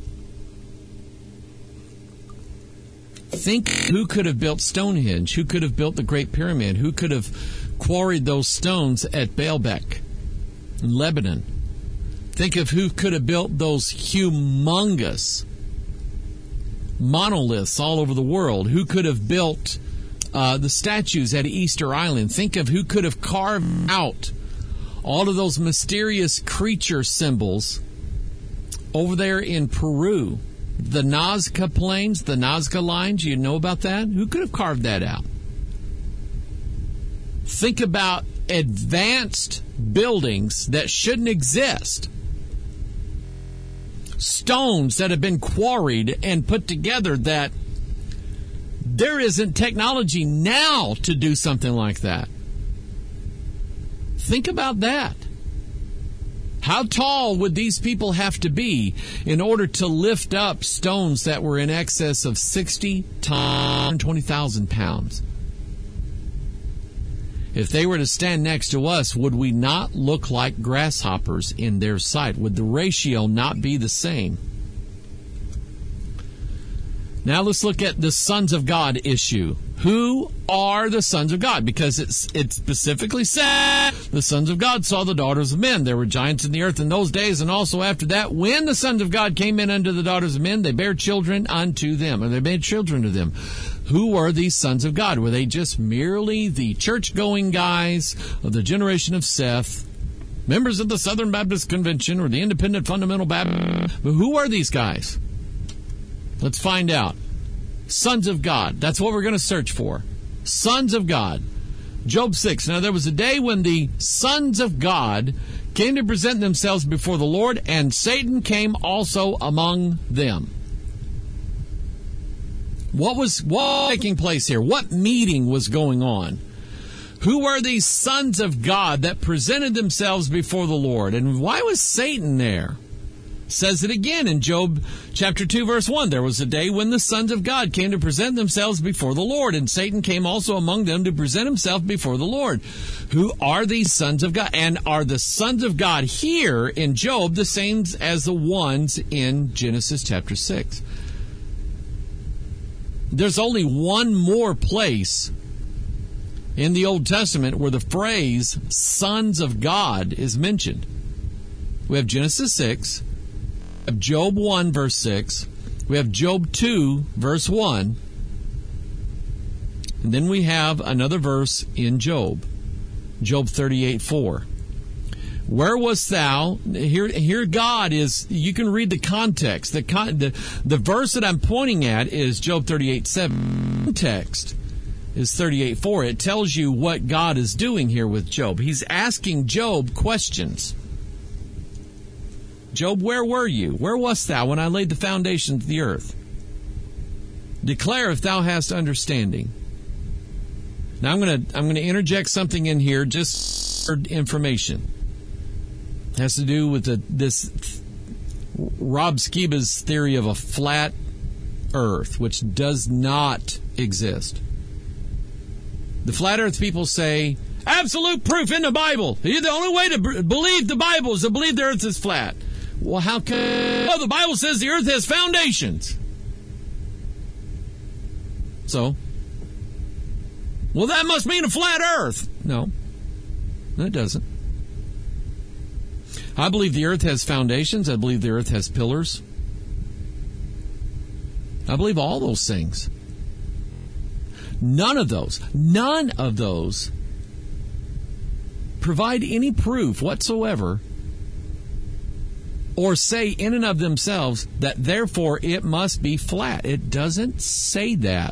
Think who could have built Stonehenge, who could have built the Great Pyramid, who could have quarried those stones at Baalbek in Lebanon. Think of who could have built those humongous monoliths all over the world. Who could have built uh, the statues at Easter Island. Think of who could have carved out all of those mysterious creature symbols over there in Peru. The Nazca Plains, the Nazca Lines, you know about that? Who could have carved that out? Think about advanced buildings that shouldn't exist. Stones that have been quarried and put together that there isn't technology now to do something like that. Think about that. How tall would these people have to be in order to lift up stones that were in excess of sixty to one hundred twenty thousand pounds? If they were to stand next to us, would we not look like grasshoppers in their sight? Would the ratio not be the same? Now let's look at the sons of God issue. Who are the sons of God? Because it's it specifically said the sons of God saw the daughters of men. There were giants in the earth in those days, and also after that, when the sons of God came in unto the daughters of men, they bare children unto them, or they made children to them. Who were these sons of God? Were they just merely the church-going guys of the generation of Seth, members of the Southern Baptist Convention or the Independent Fundamental Baptist? But who are these guys? Let's find out. Sons of God. That's what we're going to search for. Sons of God. Job six. Now there was a day when the sons of God came to present themselves before the Lord, and Satan came also among them. What was, what was taking place here? What meeting was going on? Who were these sons of God that presented themselves before the Lord? And why was Satan there? Says it again in Job chapter two, verse one. There was a day when the sons of God came to present themselves before the Lord, and Satan came also among them to present himself before the Lord. Who are these sons of God? And are the sons of God here in Job the same as the ones in Genesis chapter six? There's only one more place in the Old Testament where the phrase sons of God is mentioned. We have Genesis six. We have Job one, verse six. We have Job two, verse one. And then we have another verse in Job. Job thirty-eight, four. Where wast thou? Here, here God is, you can read the context. The, con, the, the verse that I'm pointing at is Job thirty-eight, seven. Context is thirty-eight, four. It tells you what God is doing here with Job. He's asking Job questions. Job, where were you? Where wast thou when I laid the foundations of the earth? Declare if thou hast understanding. Now I'm going to I'm going to interject something in here, just for information. It has to do with the, this Rob Skiba's theory of a flat earth, which does not exist. The flat earth people say absolute proof in the Bible. The only way to b- believe the Bible is to believe the earth is flat. Well, how come? Oh, the Bible says the earth has foundations. So, well, that must mean a flat earth. No, no, it doesn't. I believe the earth has foundations. I believe the earth has pillars. I believe all those things. None of those, none of those provide any proof whatsoever or say in and of themselves that therefore it must be flat. It doesn't say that.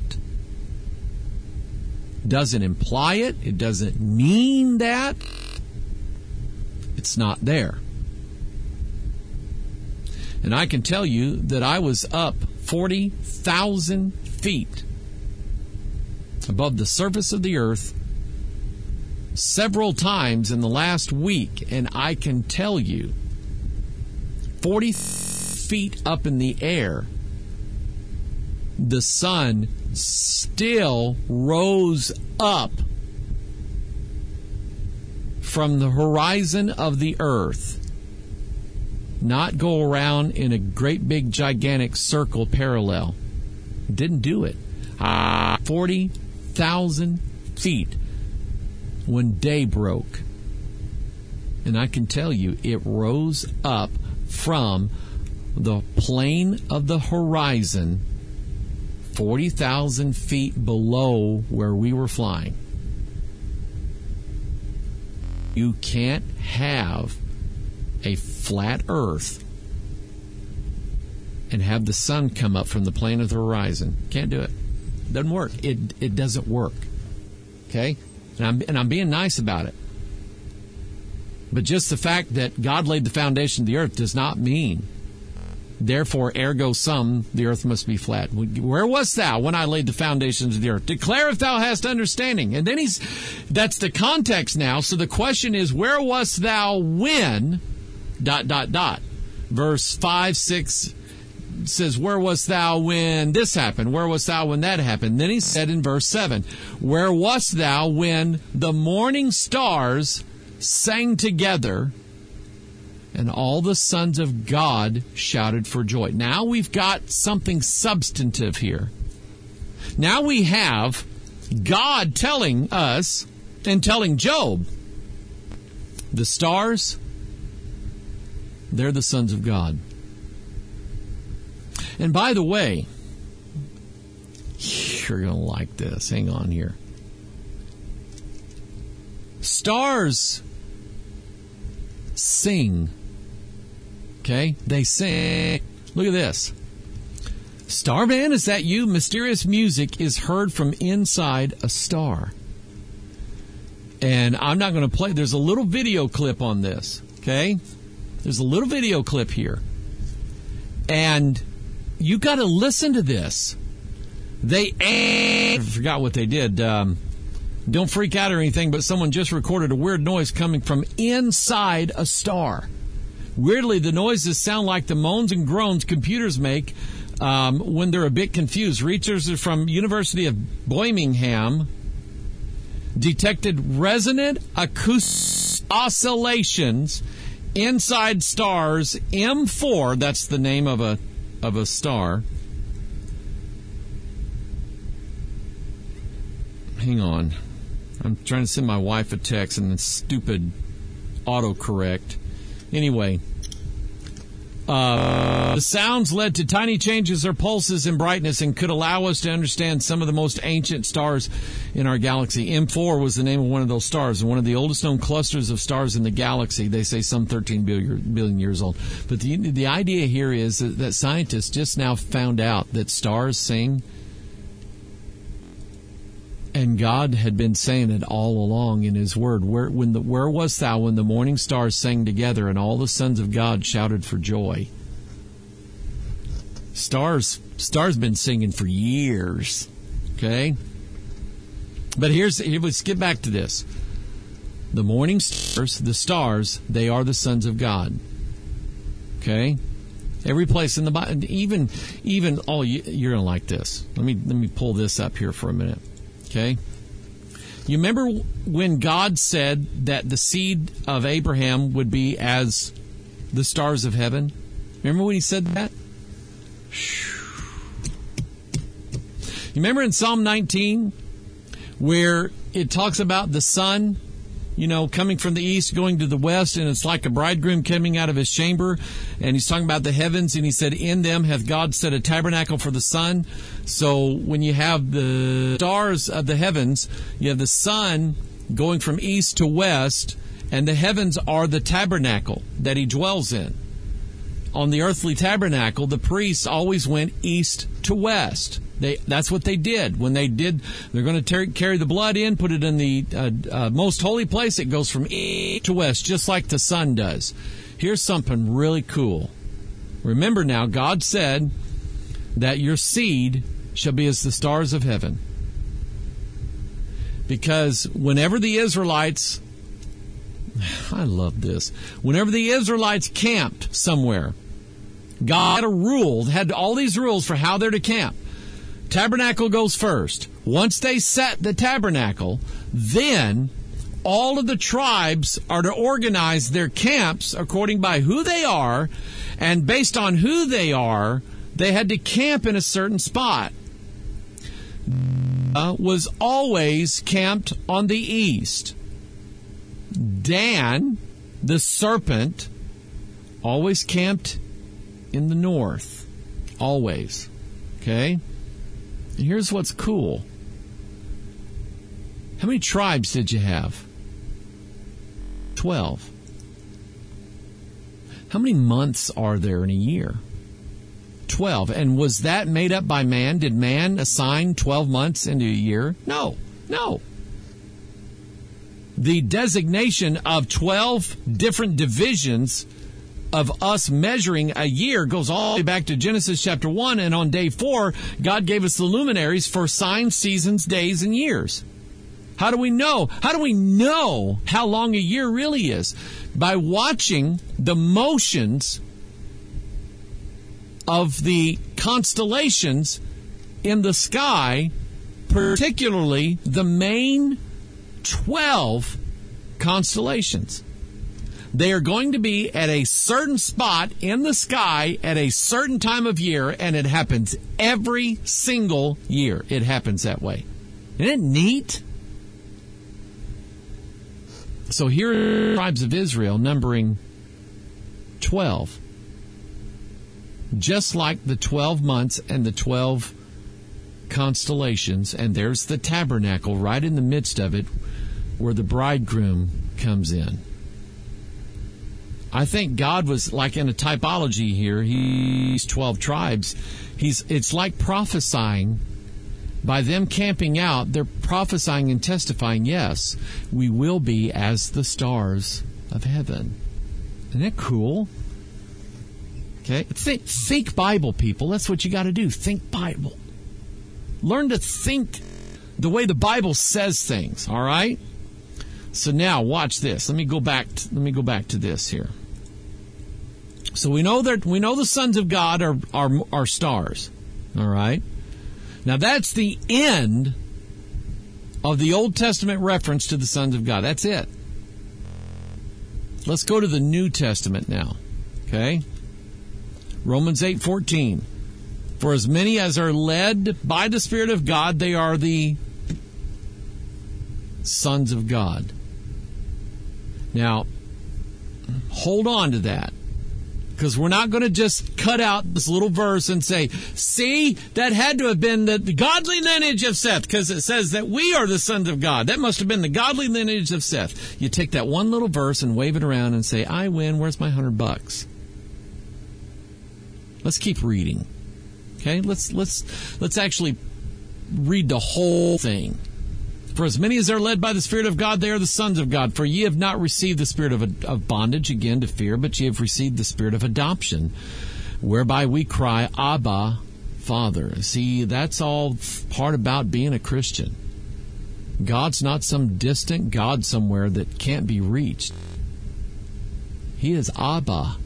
Doesn't imply it. It doesn't mean that. It's not there. And I can tell you that I was up forty thousand feet above the surface of the earth several times in the last week, and I can tell you, forty feet up in the air, the sun still rose up from the horizon of the earth, not go around in a great big gigantic circle parallel. Didn't do it. Ah, forty thousand feet when day broke. And I can tell you, it rose up from the plane of the horizon forty thousand feet below where we were flying. You can't have a flat earth and have the sun come up from the plane of the horizon. Can't do it. Doesn't work. It it doesn't work. Okay? And I'm and I'm being nice about it. But just the fact that God laid the foundation of the earth does not mean, therefore, ergo sum, the earth must be flat. Where wast thou when I laid the foundations of the earth? Declare if thou hast understanding. And then he's, that's the context now. So the question is, where wast thou when, dot, dot, dot. Verse five, six says, where wast thou when this happened? Where wast thou when that happened? Then he said in verse seven, where wast thou when the morning stars sang together and all the sons of God shouted for joy? Now we've got something substantive here. Now we have God telling us and telling Job, the stars, they're the sons of God. And by the way, you're going to like this. Hang on here. Stars sing. Okay? They sing. Look at this. Starman, is that you? Mysterious music is heard from inside a star. And I'm not going to play. There's a little video clip on this. Okay? There's a little video clip here. And you got to listen to this. They, I forgot what they did. Um, don't freak out or anything, but someone just recorded a weird noise coming from inside a star. Weirdly, the noises sound like the moans and groans computers make um, when they're a bit confused. Researchers from University of Birmingham detected resonant acoustic oscillations inside stars M four. That's the name of a of a star. Hang on. I'm trying to send my wife a text and it's stupid autocorrect. Anyway, uh, the sounds led to tiny changes or pulses in brightness and could allow us to understand some of the most ancient stars in our galaxy. M four was the name of one of those stars, and one of the oldest known clusters of stars in the galaxy. They say some thirteen billion years old. But the the idea here is that, that scientists just now found out that stars sing. And God had been saying it all along in His Word. Where, when the, where wast thou when the morning stars sang together and all the sons of God shouted for joy? Stars, stars been singing for years. Okay? But here's, here, let's get back to this. The morning stars, the stars, they are the sons of God. Okay? Every place in the Bible, even, even, oh, you, you're going to like this. Let me, let me pull this up here for a minute. Okay? You remember when God said that the seed of Abraham would be as the stars of heaven? Remember when he said that? You remember in Psalm nineteen where it talks about the sun, you know, coming from the east, going to the west, and it's like a bridegroom coming out of his chamber, and he's talking about the heavens, and he said, in them hath God set a tabernacle for the sun. So when you have the stars of the heavens, you have the sun going from east to west, and the heavens are the tabernacle that he dwells in. On the earthly tabernacle, the priests always went east to west. They, that's what they did. When they did, they're going to ter- carry the blood in, put it in the uh, uh, most holy place. It goes from east to west, just like the sun does. Here's something really cool. Remember now, God said that your seed shall be as the stars of heaven. Because whenever the Israelites, I love this, whenever the Israelites camped somewhere, God had a rule, had all these rules for how they're to camp. Tabernacle goes first. Once they set the tabernacle, then all of the tribes are to organize their camps according by who they are, and based on who they are, they had to camp in a certain spot. Uh, was always camped on the east. Dan, the serpent, always camped in the north. Always. Okay? And here's what's cool. How many tribes did you have? Twelve. How many months are there in a year? Twelve. And was that made up by man? Did man assign twelve months into a year? No. No. The designation of twelve different divisions of us measuring a year goes all the way back to Genesis chapter one, and on day four, God gave us the luminaries for signs, seasons, days, and years. How do we know? How do we know how long a year really is? By watching the motions of the constellations in the sky, particularly the main twelve constellations. They are going to be at a certain spot in the sky at a certain time of year, and it happens every single year. It happens that way. Isn't it neat? So here are the tribes of Israel numbering twelve. Just like the twelve months and the twelve constellations, and there's the tabernacle right in the midst of it where the bridegroom comes in. I think God was like in a typology here. He's twelve tribes. He's it's like prophesying. By them camping out, they're prophesying and testifying, yes, we will be as the stars of heaven. Isn't that cool? Okay, think, think Bible, people. That's what you got to do. Think Bible. Learn to think the way the Bible says things. All right. So now, watch this. Let me go back. To, let me go back to this here. So we know that we know the sons of God are are, are stars. All right. Now that's the end of the Old Testament reference to the sons of God. That's it. Let's go to the New Testament now. Okay. Romans eight fourteen. For as many as are led by the Spirit of God, they are the sons of God. Now, hold on to that. Because we're not going to just cut out this little verse and say, see, that had to have been the, the godly lineage of Seth, because it says that we are the sons of God. That must have been the godly lineage of Seth. You take that one little verse and wave it around and say, I win, where's my hundred bucks? Let's keep reading. Okay, let's let's let's actually read the whole thing. For as many as are led by the Spirit of God, they are the sons of God. For ye have not received the spirit of, of bondage, again to fear, but ye have received the spirit of adoption, whereby we cry, Abba, Father. See, that's all part about being a Christian. God's not some distant God somewhere that can't be reached. He is Abba.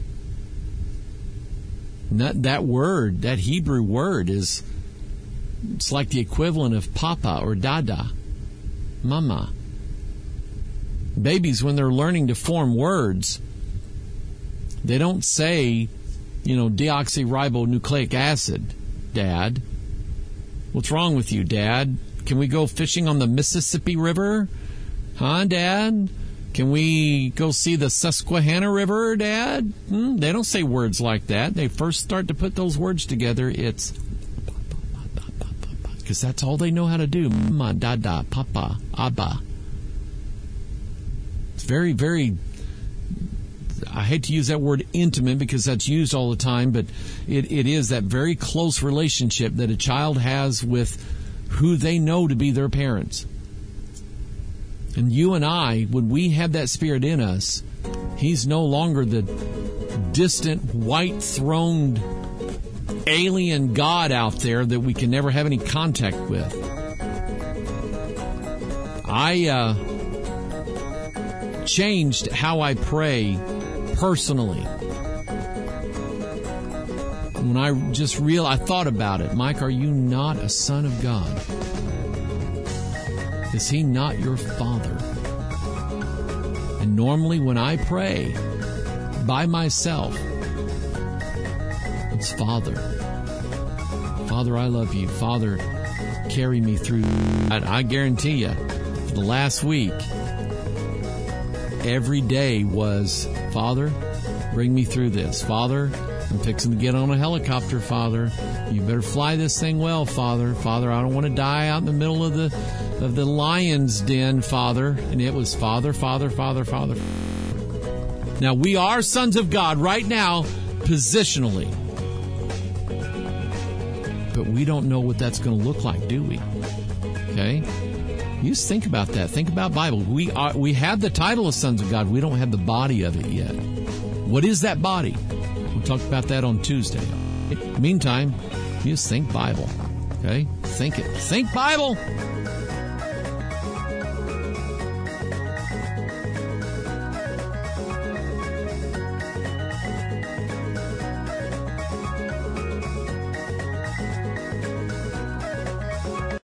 That, that word, that Hebrew word, is it's like the equivalent of Papa or Dada. Mama. Babies, when they're learning to form words, they don't say, you know, deoxyribonucleic acid, Dad. What's wrong with you, Dad? Can we go fishing on the Mississippi River? Huh, Dad? Can we go see the Susquehanna River, Dad? Hmm? They don't say words like that. They first start to put those words together. It's because that's all they know how to do. Mama, Dada, Papa, Abba. It's very, very, I hate to use that word intimate because that's used all the time, but it, it is that very close relationship that a child has with who they know to be their parents. And you and I, when we have that Spirit in us, He's no longer the distant, white-throned alien God out there that we can never have any contact with. I uh, changed how I pray personally. When I just realized, I thought about it. Mike, are you not a son of God? Is He not your Father? And normally when I pray by myself, it's Father. Father, I love you. Father, carry me through. I, I guarantee you, for the last week, every day was, Father, bring me through this. Father, I'm fixing to get on a helicopter, Father. You better fly this thing well, Father. Father, I don't want to die out in the middle of the of the lion's den, Father. And it was Father, Father, Father, Father. Now, we are sons of God right now, positionally. But we don't know what that's going to look like, do we? Okay? You just think about that. Think about Bible. We are we have the title of sons of God. We don't have the body of it yet. What is that body? We'll talk about that on Tuesday. Meantime, you just think Bible. Okay? Think it. Think Bible.